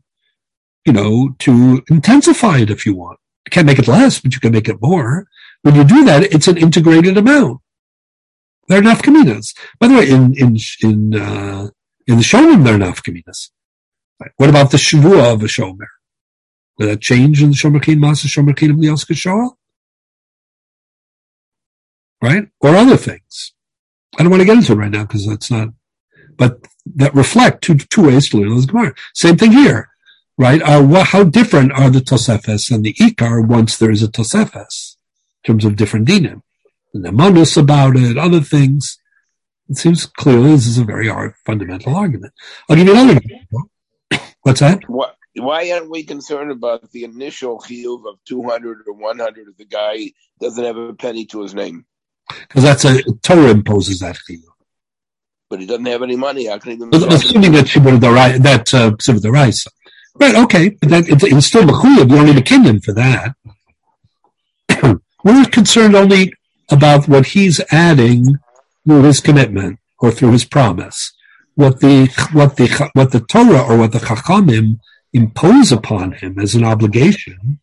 Speaker 1: intensify it if you want. You can't make it less, but you can make it more. When you do that, it's an integrated amount. They're nafkaminas. By the way, in the Shomer, they're nafkaminas. Right. What about the Shavua of a Shomer? Will that change in the Shomer Chin Masa Shomer Chin Lios Keshoel? Right? Or other things. I don't want to get into it right now because that's not, but that reflect two ways to learn those Gemara. Same thing here, right? How different are the Tosefes and the Ikar once there is a Tosefes in terms of different dinim? And the Manus about it, other things. It seems clearly this is a very fundamental argument. I'll give you another example. What's that?
Speaker 3: Why aren't we concerned about the initial chiyuv of 200 or 100 if the guy doesn't have a penny to his name?
Speaker 1: Because Torah imposes that chiyuv.
Speaker 3: But he doesn't have any money. How can he?
Speaker 1: Assuming that Shibur the Raisa. Right, okay. But it's still Mechuyev. You don't need a kinyan for that. We're concerned only about what he's adding through his commitment or through his promise. What the Torah or what the Chachamim impose upon him as an obligation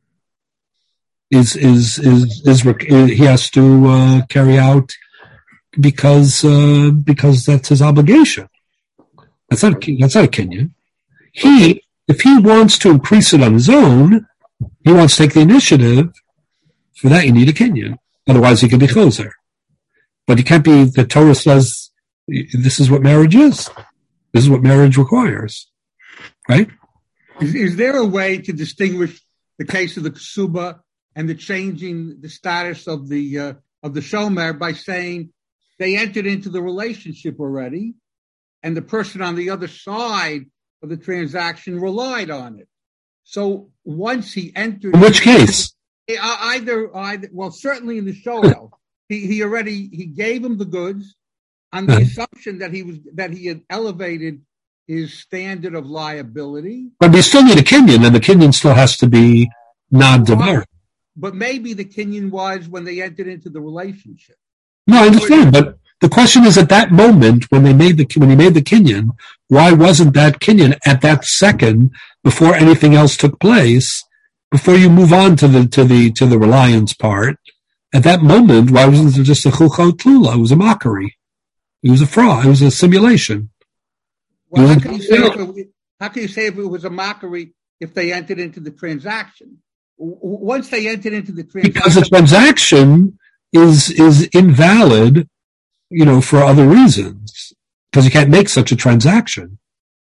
Speaker 1: is he has to carry out because that's his obligation. That's not a kinyan. If he wants to increase it on his own, he wants to take the initiative. For that, you need a kinyan. Otherwise, he can be choser. But he can't be. The Torah says this is what marriage is. This is what marriage requires, right?
Speaker 6: Is there a way to distinguish the case of the ksuba and the changing the status of the shomer by saying they entered into the relationship already, and the person on the other side of the transaction relied on it? So once he entered,
Speaker 1: in which case,
Speaker 6: either well, certainly in the shoel, he gave him the goods on the assumption that he had elevated his standard of liability. But
Speaker 1: we still need a kinyan, and the kinyan still has to be non-devar.
Speaker 6: But maybe the kinyan was when they entered into the relationship.
Speaker 1: No, I understand, but the question is at that moment when he made the kinyan, why wasn't that kinyan at that second before anything else took place? Before you move on to the reliance part, at that moment, why wasn't it just a chulcha tlula? It was a mockery. It was a fraud. It was a simulation.
Speaker 6: Well, how can you say if it was a mockery if they entered into the transaction? Once they entered into the transaction,
Speaker 1: because the transaction is invalid, for other reasons, because you can't make such a transaction.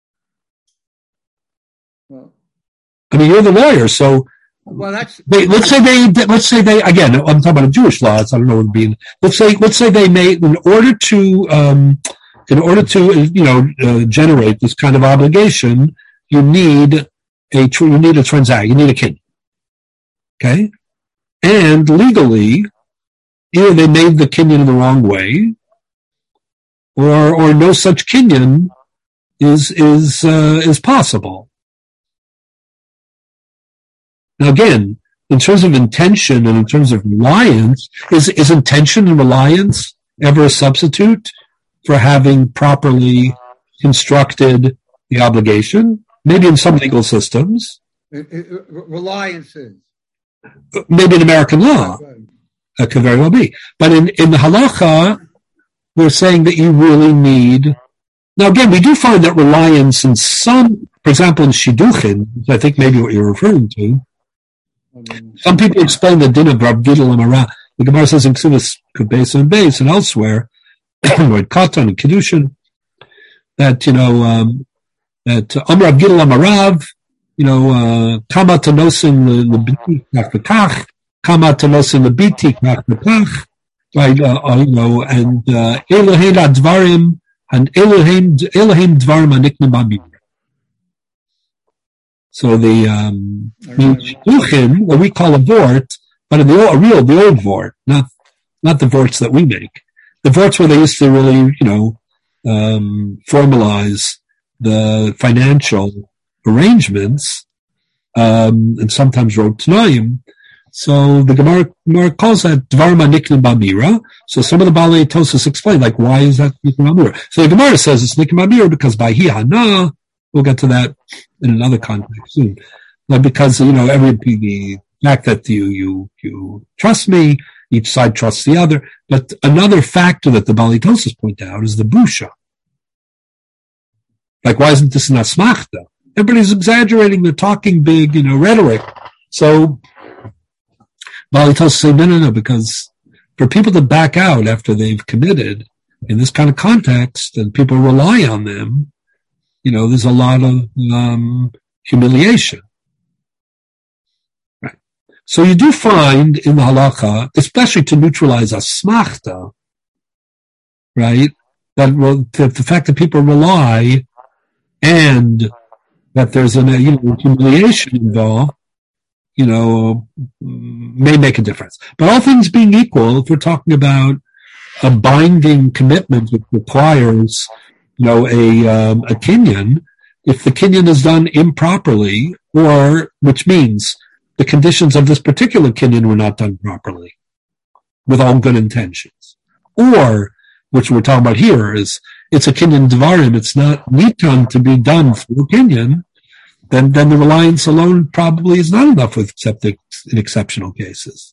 Speaker 6: Well,
Speaker 1: I mean, you're the lawyer, so.
Speaker 6: Well,
Speaker 1: let's say they again. I'm talking about a Jewish law. So I don't know what it would be. Let's say they made in order to generate this kind of obligation, you need a transaction. You need a kinyan. Okay, and legally, either they made the kinyan in the wrong way, or no such kinyan is possible. Now again, in terms of intention and in terms of reliance, is intention and reliance ever a substitute for having properly constructed the obligation? Maybe in some legal systems.
Speaker 6: Reliance is.
Speaker 1: Maybe in American law. That could very well be. But in the halacha, we're saying that you really need. Now again, we do find that reliance in some, for example, in Shidduchin, which I think maybe what you're referring to, some people explain the din of Rav Gidl Amara. The Gemara says in Ksubas Kubeis and Beis and elsewhere, Lord Katan and Kiddushin, that Rav Gidl Amarav, Kama Tanosim Lebiti Kach Bekach, Kama Tanosim Lebiti Kach Bekach, right? And Elohim Advarim and Elohim Dvarim Aniknim Bamim. So the shidduchim, what we call a vort, but in the old vort, not the vorts that we make. The vorts where they used to really, formalize the financial arrangements, and sometimes wrote t'naim. So the Gemara calls that dvarim aniknim b'amira. So some of the Balei Tosas explain, like, why is that niknim b'amira? So the Gemara says it's niknim b'amira because by hi hana. We'll get to that in another context soon. But because, the fact that you trust me, each side trusts the other. But another factor that the Balei Tosas point out is the busha. Like, why isn't this an asmachta? Everybody's exaggerating, they're talking big, rhetoric. So, Balei Tosas say, no, because for people to back out after they've committed, in this kind of context, and people rely on them, there's a lot of humiliation. Right. So you do find in the halacha, especially to neutralize asmachta, right, that the fact that people rely and that there's humiliation involved, may make a difference. But all things being equal, if we're talking about a binding commitment which requires, a kinyan, if the kinyan is done improperly, or which means the conditions of this particular kinyan were not done properly, with all good intentions, or which we're talking about here is it's a kinyan dvarim, it's not nitan to be done through kinyan, then the reliance alone probably is not enough except in exceptional cases.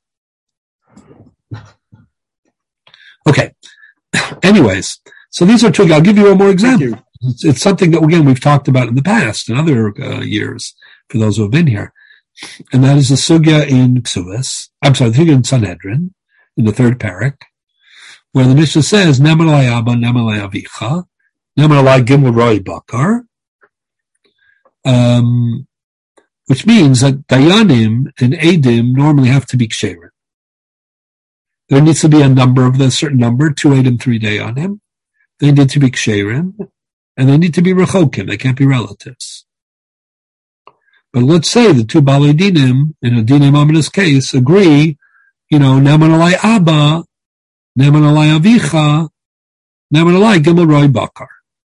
Speaker 1: Okay. Anyways, so these are two. I'll give you one more example. It's something that, again, we've talked about in the past, in other years, for those who have been here. And that is the sugya in Ksuvas. I'm sorry, the sugya in Sanhedrin, in the third parak, where the Mishnah says, Neman alai Abba, Neman alai Avicha, Neman alai Gimel Roi Bakar, which means that Dayanim and Eidim normally have to be ksherim. There needs to be a certain number, 2 Eidim, 3 Dayanim. They need to be ksherim, and they need to be rechokim. They can't be relatives. But let's say the two Balei Dinim, in a Dinei Mamonos case, agree, Neman alai Abba, Neman alai Avicha, Neman alai Gimel Roi Bakar.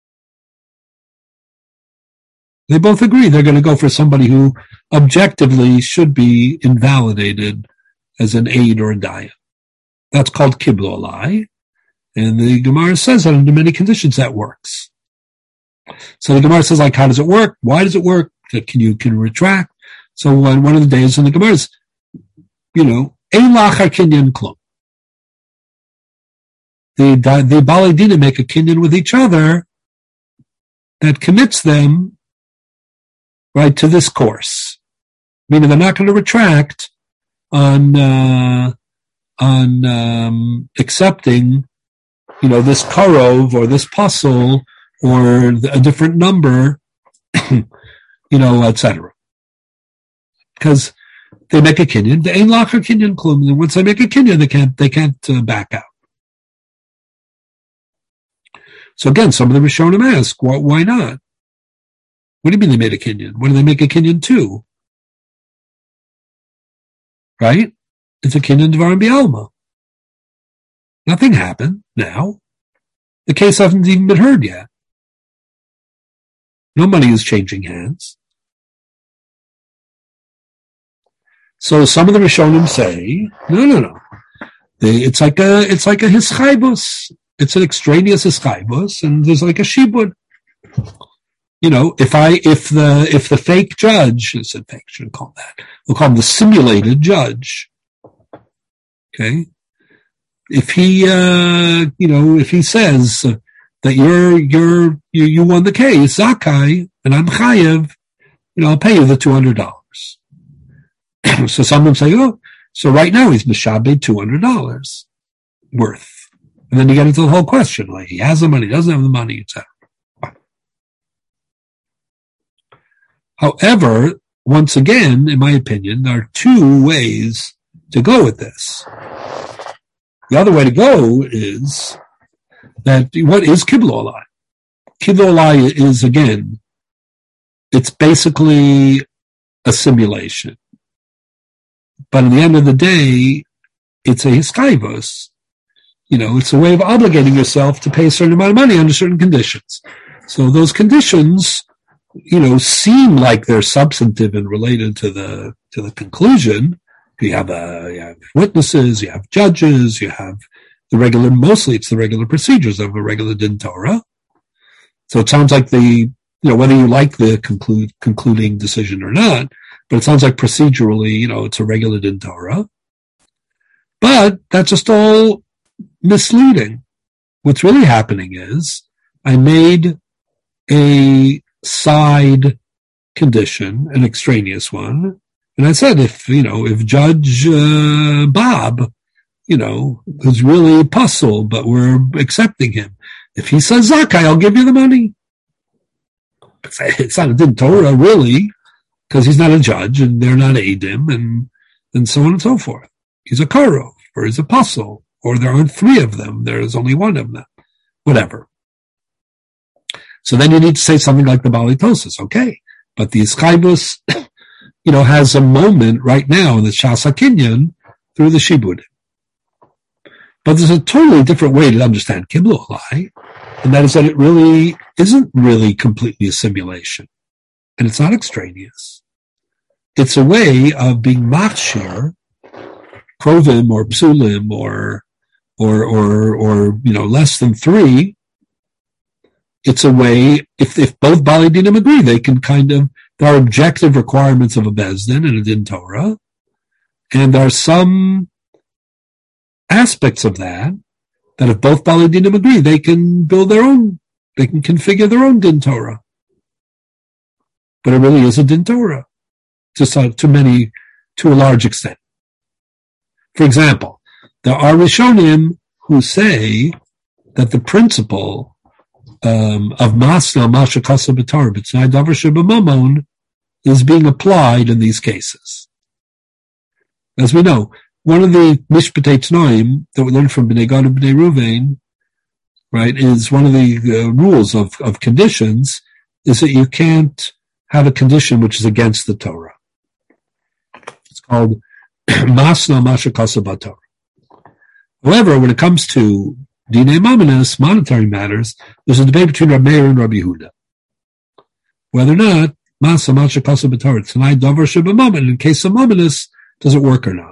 Speaker 1: They both agree they're going to go for somebody who objectively should be invalidated as an aid or a dayan. That's called kiblo alai. And the Gemara says that under many conditions that works. So the Gemara says, how does it work? Why does it work? Can you retract? So one of the days in the Gemara is, ein lachar kinyan klum. The Balei Dinim make a kinyan with each other that commits them right to this course, meaning they're not going to retract on accepting, this karov or this puzzle or a different number, etc. Because they make a kinyan, they ain't lachar kinyan klum, and once they make a kinyan, they can't back out. So again, some of the Rishonim ask, why not? What do you mean they made a kinyan? What do they make a kinyan to? Right? It's a kinyan dvarim b'alma. Nothing happened now. The case hasn't even been heard yet. No money is changing hands. So some of the Rishonim say, no. It's like a hischaibus. It's an extraneous hischaibus, and there's like a shibud. If the fake judge, I said fake, shouldn't call that. We'll call him the simulated judge. Okay. If he, if he says that you won the case, Zakai, and I'm chayev, I'll pay you the $200. So someone say, so right now he's mishabed $200 worth. And then you get into the whole question, like he has the money, doesn't have the money, etc. However, once again, in my opinion, there are two ways to go with this. The other way to go is that what is kiblo alai? Kiblo alai is, again, it's basically a simulation. But at the end of the day, it's a hiskaivos. It's a way of obligating yourself to pay a certain amount of money under certain conditions. So those conditions, seem like they're substantive and related to the conclusion. You have witnesses, you have judges, you have mostly it's the regular procedures of a regular din Torah. So it sounds like whether you like the concluding decision or not, but it sounds like procedurally, it's a regular din Torah. But that's just all misleading. What's really happening is I made a side condition, an extraneous one, and I said if Judge Bob who's really puzzled, but we're accepting him. If he says Zakai, I'll give you the money. It's not a din Torah, really, because he's not a judge, and they're not Eidim, and so on and so forth. He's a Karov, or he's a puzzle, or there aren't three of them, there's only one of them. Whatever. So then you need to say something like the Balitosis, okay. But the Iskaibus, has a moment right now in the Shas HaKinyan through the Shibud. But there's a totally different way to understand Kiblu Alai, and that is that it really isn't really completely a simulation. And it's not extraneous. It's a way of being machshir, krovim or psulim or less than three. It's a way, if both Bali Dinim agree, they can there are objective requirements of a Bezdin and a Din Torah, and there are some aspects of that if both Bali Dinim agree, they can build their own, they can configure their own Din Torah. But it really is a Din Torah, to a large extent. For example, there are Rishonim who say that the principle of Masna Masha Kasa B'Torah B'Tnai Davar Shebamamon is being applied in these cases. As we know, one of the Mishpatei Tnoim that we learned from Bnei Gad and Bnei Ruvain, right, is one of the rules of conditions is that you can't have a condition which is against the Torah. It's called Masna Masha Kasa B'Torah. However, when it comes to Dinei Mamanis, monetary matters, there's a debate between Rabbi Meir and Rabbi Yehuda. Whether or not Masna Masha Kasa B'Torah T'nai Davar Shebamamin, in case of Mamanis, does it work or not?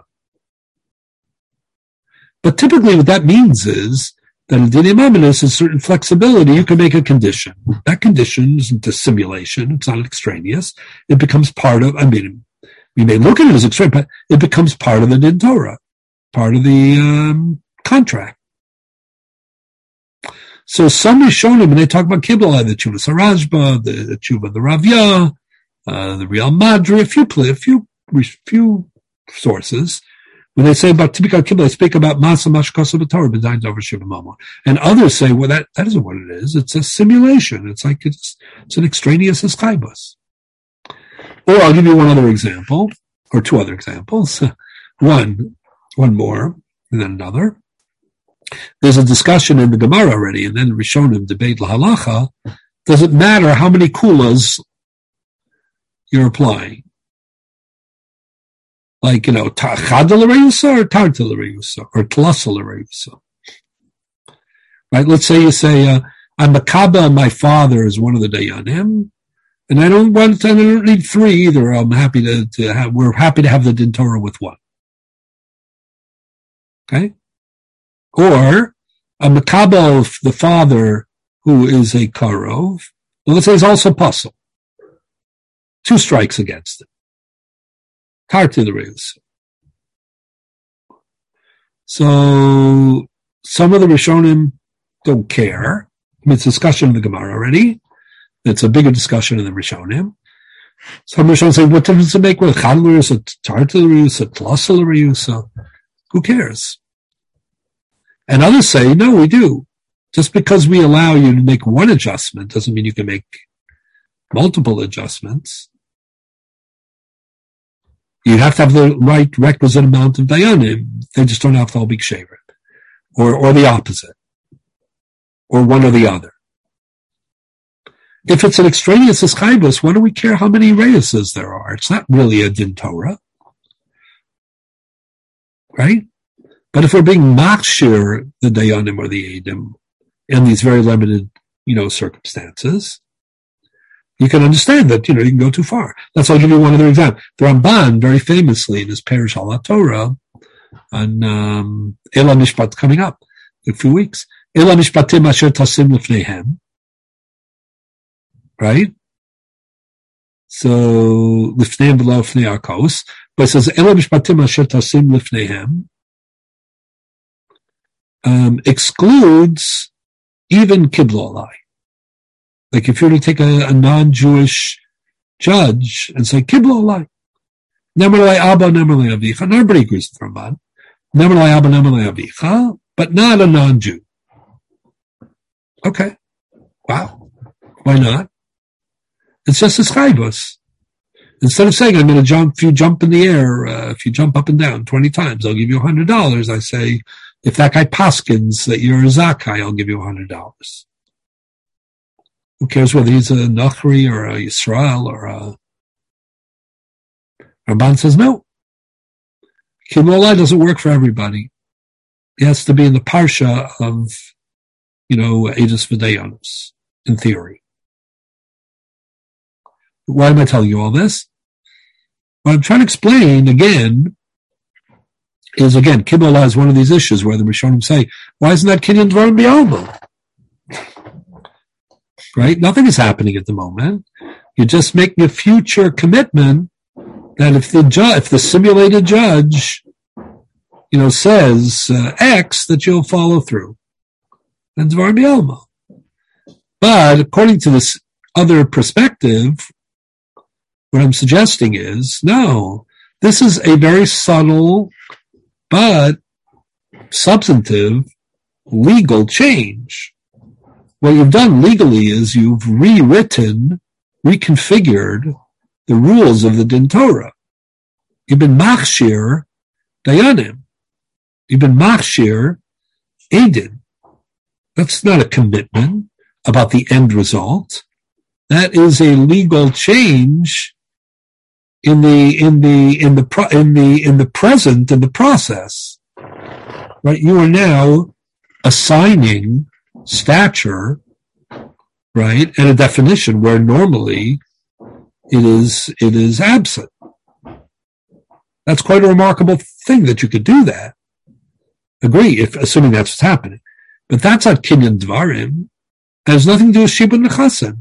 Speaker 1: But typically what that means is that in Dinei Mamanis is certain flexibility. You can make a condition. That condition isn't a simulation. It's not extraneous. It becomes part of, we may look at it as extraneous, but it becomes part of the Din Torah, part of the contract. So some Rishonim, when they talk about Kibla, the Tshuva Sarajba, the Tshuva the Ravya, the Real Madri, a few sources, when they say about typical Kibla, they speak about Masa Mashkasa B'Torah B'Dain Davar Shiva Mama. And others say, well, that isn't what it is. It's a simulation. It's like it's an extraneous eschaibus. Or I'll give you one other example, or two other examples. One more, and then another. There's a discussion in the Gemara already, and then the Rishonim debate lahalacha. Does it matter how many kulas you're applying? Like, chada l'reusa or tarta l'reusa or tlasa l'reusa. Right? Let's say you say, I'm makaba and my father is one of the dayanim, and I don't need three either. I'm happy we're happy to have the Din Torah with one. Okay? Or a makaba of the father who is a karov, well, let's say he's also puzzle. 2 strikes against it. Tarti the reus. So some of the Rishonim don't care. It's a discussion in the Gemara already. It's a bigger discussion in the Rishonim. Some Rishonim say, what difference does it make with Chad l'reus, a Tarti l'reus, a Tlas l'reus? Who cares? And others say, no, we do. Just because we allow you to make one adjustment doesn't mean you can make multiple adjustments. You have to have the right requisite amount of dayanim. They just don't have to all be kshevet. Or the opposite. Or one or the other. If it's an extraneous eschaibus, why do we care how many reuses there are? It's not really a Din Torah. Right? But if we're being machshir the dayanim or the edim in these very limited, circumstances, you can understand that, you can go too far. That's why I'll give you one other example. The Ramban, very famously in his Perish al Torah, on Ela Mishpat coming up in a few weeks, Ela Mishpatim Asher Tasim Lefneihem, right? So, Lefneihem V'lo Lefnei Arkos, but it says, Ela Mishpatim Asher Tasim Lefneihem, excludes even Kibla Alai. Like if you were to take a non-Jewish judge and say, Kibla Alai, Nemer Lei Abba, Nemer Lei Avicha, and everybody agrees with Ramban. but not a non-Jew. Okay. Wow. Why not? It's just a chayvus. Instead of saying, I'm going to jump, if you jump in the air, if you jump up and down 20 times, I'll give you $100. I say, if that guy paskins that you're a zakai, I'll give you $100. Who cares whether he's a Nachri or a Yisrael or a... Ramban says, no. Kimolai doesn't work for everybody. It has to be in the parsha of, Edus V'Dayanos, in theory. Why am I telling you all this? What I'm trying to explain, again, is, Kimolai is one of these issues where the Rishonim say, why isn't that Kinyan Dvarim B'Alma? Right? Nothing is happening at the moment. You're just making a future commitment that if the simulated judge, says X, that you'll follow through. And Dvarim B'Alma. But according to this other perspective, what I'm suggesting is, no, this is a very subtle but substantive legal change. What you've done legally is you've reconfigured the rules of the Din Torah. You've been machshir dayanim. You've been machshir edin. That's not a commitment about the end result. That is a legal change in the present, in the process. Right? You are now assigning stature, right, and a definition where normally it is absent. That's quite a remarkable thing that you could do that. Agree, assuming that's what's happening. But that's not Kinyan Dvarim. It has nothing to do with Shibud Nechasim.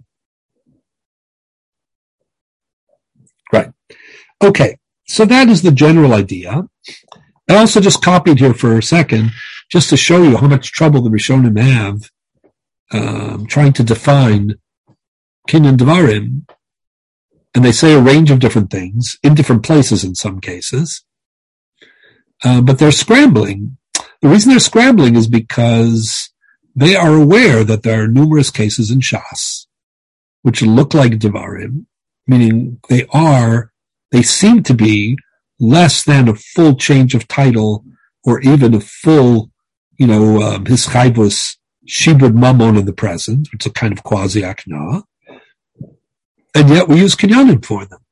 Speaker 1: Right. Okay, so that is the general idea. I also just copied here for a second, just to show you how much trouble the Rishonim have trying to define Kinyan Dvarim, and they say a range of different things in different places in some cases, but they're scrambling. The reason they're scrambling is because they are aware that there are numerous cases in Shas which look like Dvarim, meaning they seem to be less than a full change of title or even a full, his chayvus shibud mamon in the present, which is a kind of quasi-akna, and yet we use kinyanim for them.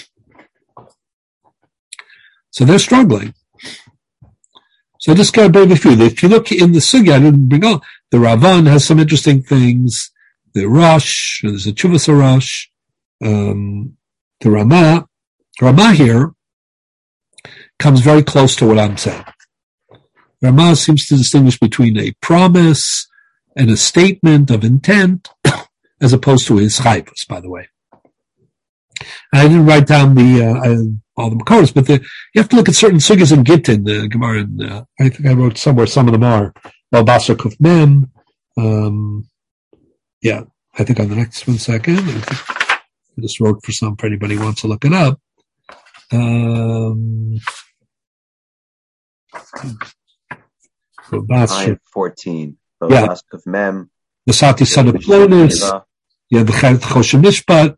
Speaker 1: So they're struggling. So I just got to bring a few. If you look in the sugya, I didn't bring on, the Ravan has some interesting things, the Rosh, there's a Chuvas Rosh, the Ramah here comes very close to what I'm saying. Ramah seems to distinguish between a promise and a statement of intent, as opposed to his chayvus, by the way. I didn't write down all the Makoros, but you have to look at certain sugyas in Gittin, the Gemara, and I think I wrote somewhere, some of them are, Basar Kuf Mem, I think on the next 1 second, I just wrote for anybody who wants to look it up.
Speaker 4: Basar 14. Basar Kuf Mem.
Speaker 1: The Sati Son of Plonis. The Choshen Mishpat.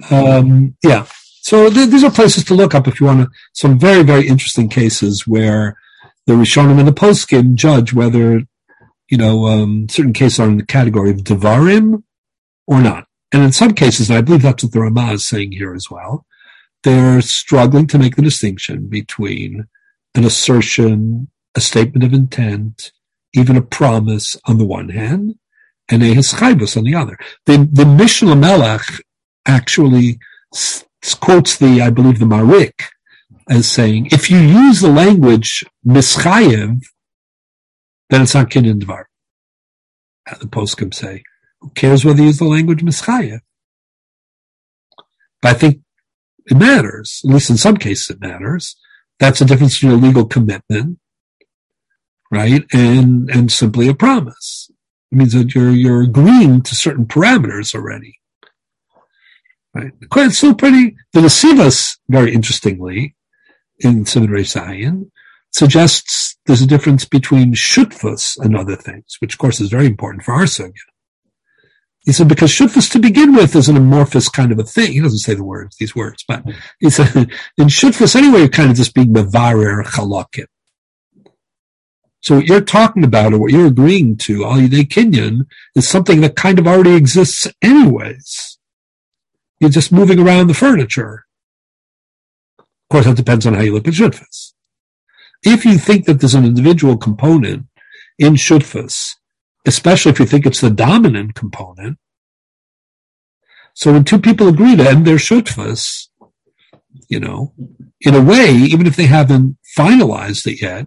Speaker 1: So these are places to look up if you want some very, very interesting cases where the Rishonim and the Poskim judge whether, certain cases are in the category of Devarim or not. And in some cases, and I believe that's what the Ramah is saying here as well, they're struggling to make the distinction between an assertion, a statement of intent, even a promise on the one hand, and a hischayvus on the other. The Mishnah Melech actually quotes I believe the Marik as saying, if you use the language mischayev, then it's not kinyan dvar. The poskim say, who cares whether you use the language mischayev? But I think it matters. At least in some cases it matters. That's the difference between a legal commitment, right, and simply a promise. It means that you're agreeing to certain parameters already. Right. It's still pretty. The Nesivos, very interestingly, in Siman Reish Zayin, suggests there's a difference between shutfus and other things, which of course is very important for our sugya. He said, because shutfus to begin with is an amorphous kind of a thing. He doesn't say these words, but he said, in shutfus anyway, you're kind of just being mevarer chalakim. So what you're talking about, or what you're agreeing to, Al Yidei Kinyan, is something that kind of already exists anyways. You're just moving around the furniture. Of course, that depends on how you look at shutfus. If you think that there's an individual component in shutfus, especially if you think it's the dominant component, so when two people agree to end their shutfus, in a way, even if they haven't finalized it yet,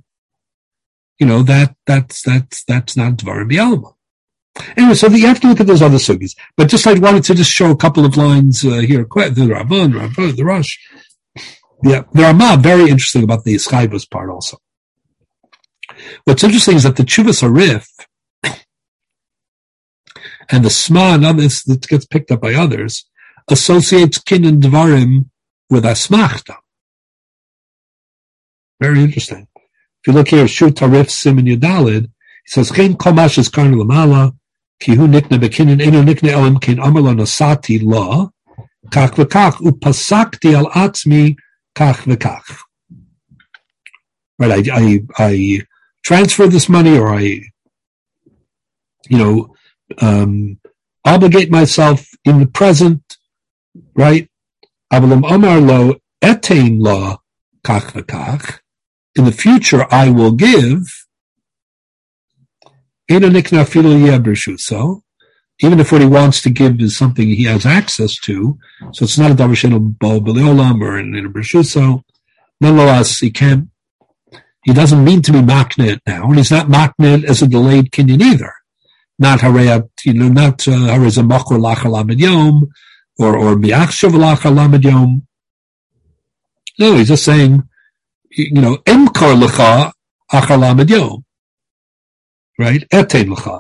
Speaker 1: that's not Dvarim B'Alma. Anyway, so you have to look at those other sugis. But just I wanted to just show a couple of lines here. The Ramban, the Rosh. Yeah, the Ramah, very interesting about the Yischaibus part also. What's interesting is that the Chuvas Arif and the Sma and others that gets picked up by others associates Kinyan Dvarim with Asmachta. Very interesting. If you look here, Shur Tarif Siman Yudalid, he says, Chen Komash is Karn Lamala, Kihu Nikne Bekinyan, Eno Nikne Elam Kin Amarla Nasati La, Kach V'kach, Upasakti Al Atzmi, Kach V'kach. Right, I transfer this money, or I, obligate myself in the present, right? Avalam Amar Lo, Etain La, Kach V'kach. In the future, I will give, even if what he wants to give is something he has access to, so it's not a davar she'eno bo b'leolam or in a b'shuso. Nonetheless, he doesn't mean to be makneh now, and he's not makneh as a delayed kinyan either. Not harayat, not harazah machor lachar lamed yom, or miachshav lachar lamed yom. No, he's just saying, emkar lecha achar lamed yom, right? Etein lecha.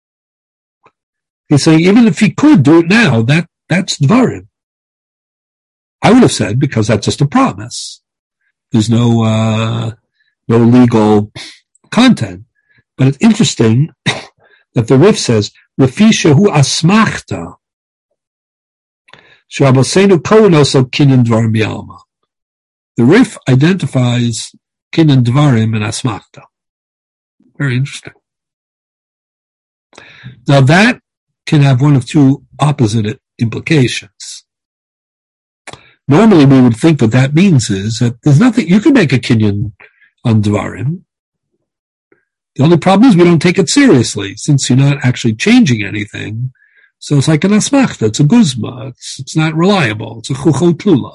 Speaker 1: He's saying even if he could do it now, that's dvarim. I would have said because that's just a promise. There's no legal content. But it's interesting that the Rif says Refi shehu asmachta she'abosenu kohenos kinyan dvarim b'alma. The Rif identifies Kinyan Dvarim and Asmachta. Very interesting. Now that can have one of two opposite implications. Normally we would think what that means is that there's nothing, you can make a Kinyan on Dvarim. The only problem is we don't take it seriously, since you're not actually changing anything. So it's like an Asmachta, it's a Guzma, it's not reliable, it's a Chuchot Lula.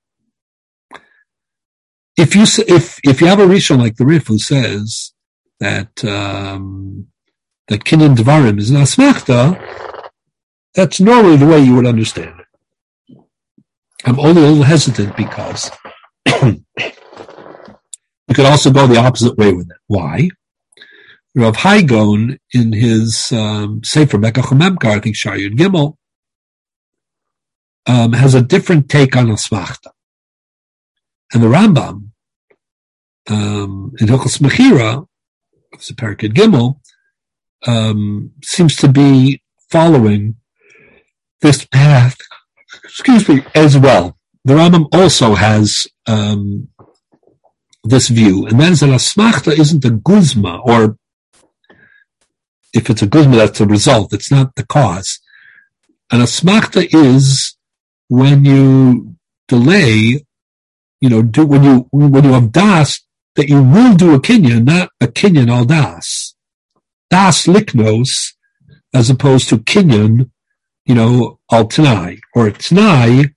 Speaker 1: If you have a Rishon like the Rif who says that Kinyan Dvarim is an Asmachta, that's normally the way you would understand it. I'm only a little hesitant because you could also go the opposite way with it. Why? Rav Haigon in his Sefer Mekach HaMemkar, I think Shar Yud Gimel, has a different take on Asmachta. And the Rambam, in Hilchos Mechira, it's a Parakid Gimel, seems to be following this path, as well. The Rambam also has this view, and that is that Asmachta isn't a Guzma, or if it's a Guzma, that's a result, it's not the cause. An Asmachta is when you delay, when you have das, that you will do a kinyan, not a kinyan al das. Das liknos, as opposed to kinyan, al tanai. Or tanai,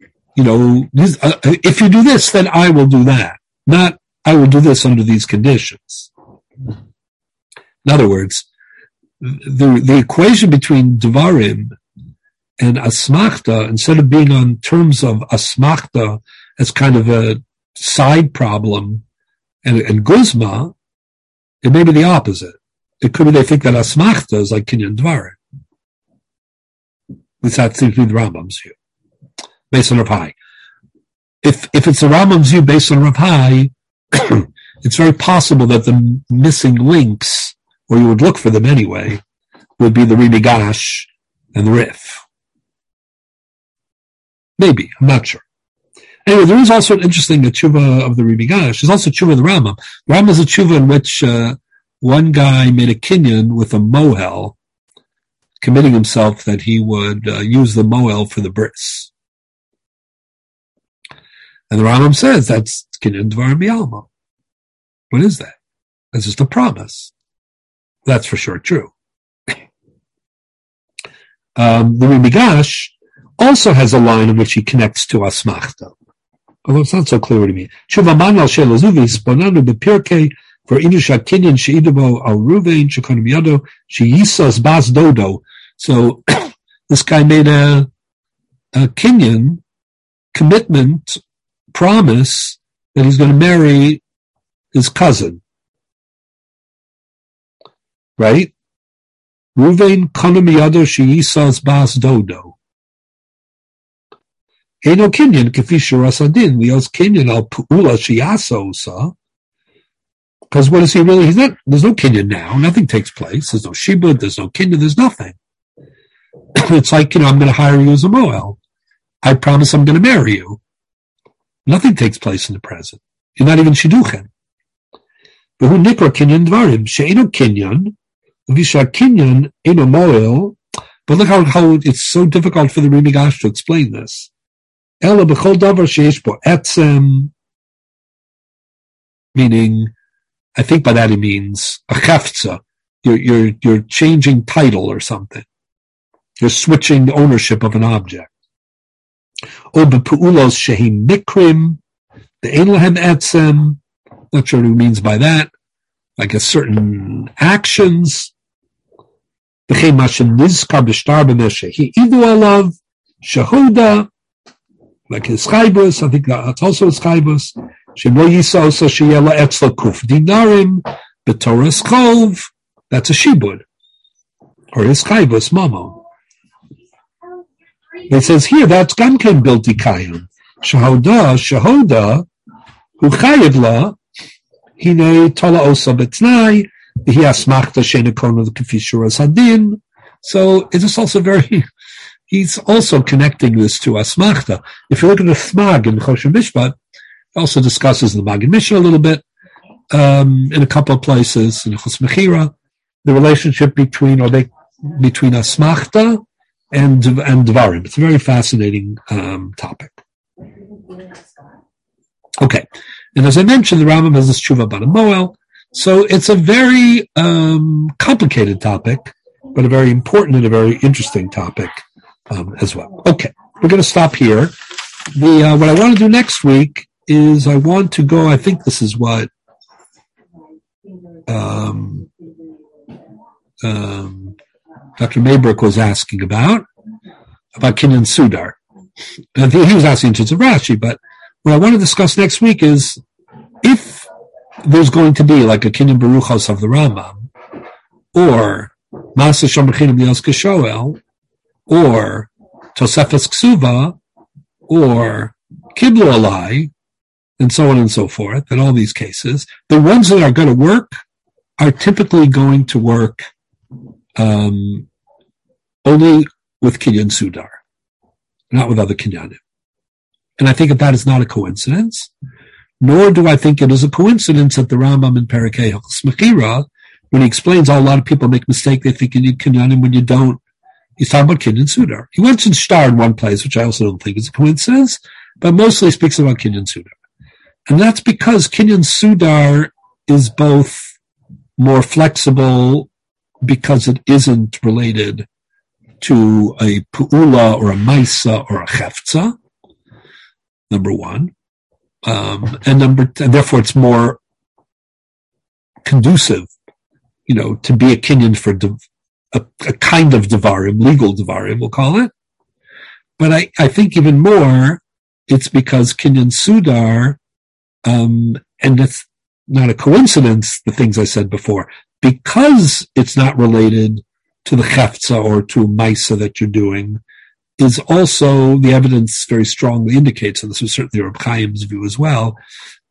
Speaker 1: if you do this, then I will do that. Not, I will do this under these conditions. In other words, the equation between Dvarim and Asmachta, instead of being on terms of Asmachta as kind of a side problem and Guzma, it may be the opposite. It could be they think that Asmachta is like Kinyan Dvarim. Which that seems to be the Rambam's view, based on Rav Hai. If it's the Rambam's view based on Rav Hai, it's very possible that the missing links, or you would look for them anyway, would be the Rimigash and the Rif. Maybe, I'm not sure. Anyway, there is also an interesting tshuva of the Rimigash. There's also tshuva of the Rambam. The Rambam is a tshuva in which one guy made a kinyan with a mohel, committing himself that he would use the mohel for the bris. And the Rambam says that's kinyan dvar miyalma. What is that? That's just a promise. That's for sure true. The Rimigash also has a line in which he connects to asmachta, although it's not so clear what he means. Tshuva manal shelazuvi sponanu bepirkei for inusha kinyan sheidubo al ruvein shekonim yado sheyisas bas dodo. So this guy made a kinyan commitment, promise that he's going to marry his cousin, right? Ruvein konim yado sheyisas bas dodo. Eno kinyan kefi shirasadin lios kinyan al pu'ula shiyasosa. Because what is he really? He's not. There's no kinyan now. Nothing takes place. There's no shibud. There's no kinyan. There's nothing. It's like, I'm going to hire you as a moel. I promise I'm going to marry you. Nothing takes place in the present. You're not even shiduchen. V'hu nikra kinyan dvarim she'eno kinyan v'sha kinyan eno moel. But look how it's so difficult for the Rimigash to explain this. Ela b'chol davar sheyesh bo etzem, meaning, I think by that he means a chefza. You're changing title or something. You're switching the ownership of an object. O bepu'ulos shehim mikrim, the ein lahem etzem. Not sure what he means by that. I guess certain actions. B'chei mashem nizkar b'shtar b'meshe hi'idu alav shahuda, like his chaybus. I think that's also his chaybus. Shemo yisa osa sheyela etzla kuf dinarim b'toras chov. That's a shibud, or his chaybus mamo. It says here that's gamken bilti kayim. Shahoda hu chayiv la hine tola osa betnai hi asmachta shenekona k'fi shuras hadin. So it is also very. He's also connecting this to asmachta. If you look at the Thmag in Choshen Mishpat, it also discusses the Magid Mishnah a little bit in a couple of places in Chos Mechira, the relationship between asmachta and dvarim. It's a very fascinating topic. Okay, and as I mentioned, the Rambam has this tshuva about a moel, so it's a very complicated topic, but a very important and a very interesting topic as well. Okay, we're going to stop here. What I want to do next week is I want to go. I think this is what Dr. Maybrook was asking about Kinyan Sudar. And he was asking in terms of Rashi, but what I want to discuss next week is if there's going to be like a Kinyan Baruchos of the Rambam, or Masa Shomrechinim Lios Keshoel, or Tosefes Ksuva, or Kiblu Alai, and so on and so forth, in all these cases, the ones that are going to work are typically going to work only with Kinyan Sudar, not with other Kinyanim. And I think that is not a coincidence, nor do I think it is a coincidence that the Rambam in Perikei Hilchos Mechira, when he explains how a lot of people make mistake, they think you need Kinyanim when you don't, he's talking about Kinyan Sudar. He mentions Shtar in one place, which I also don't think is a coincidence, but mostly speaks about Kinyan Sudar. And that's because Kinyan Sudar is both more flexible because it isn't related to a pu'ula or a maisa or a chefza, number one. And therefore it's more conducive, to be a Kinyan for a kind of Devarim, legal Devarim, we'll call it. But I think even more, it's because Kinyan Sudar, and it's not a coincidence, the things I said before, because it's not related to the Chefza or to Maisa that you're doing, is also, the evidence very strongly indicates, and this was certainly Reb Chaim's view as well,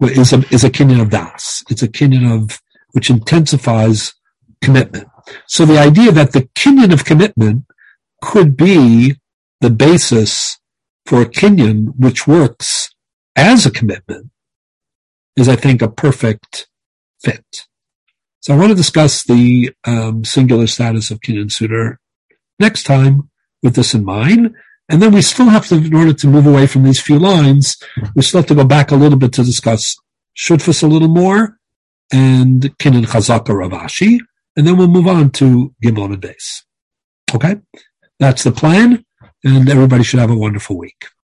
Speaker 1: is a kinyan of das. It's a kinyan of which intensifies commitment. So the idea that the kinyan of commitment could be the basis for a kinyan which works as a commitment is, I think, a perfect fit. So I want to discuss the singular status of kinyan suitor next time with this in mind. And then we still have to, in order to move away from these few lines, we still have to go back a little bit to discuss Shudfus a little more and kinyan chazaka Rav Ashi. And then we'll move on to Gimel and Beis. Okay? That's the plan, and everybody should have a wonderful week.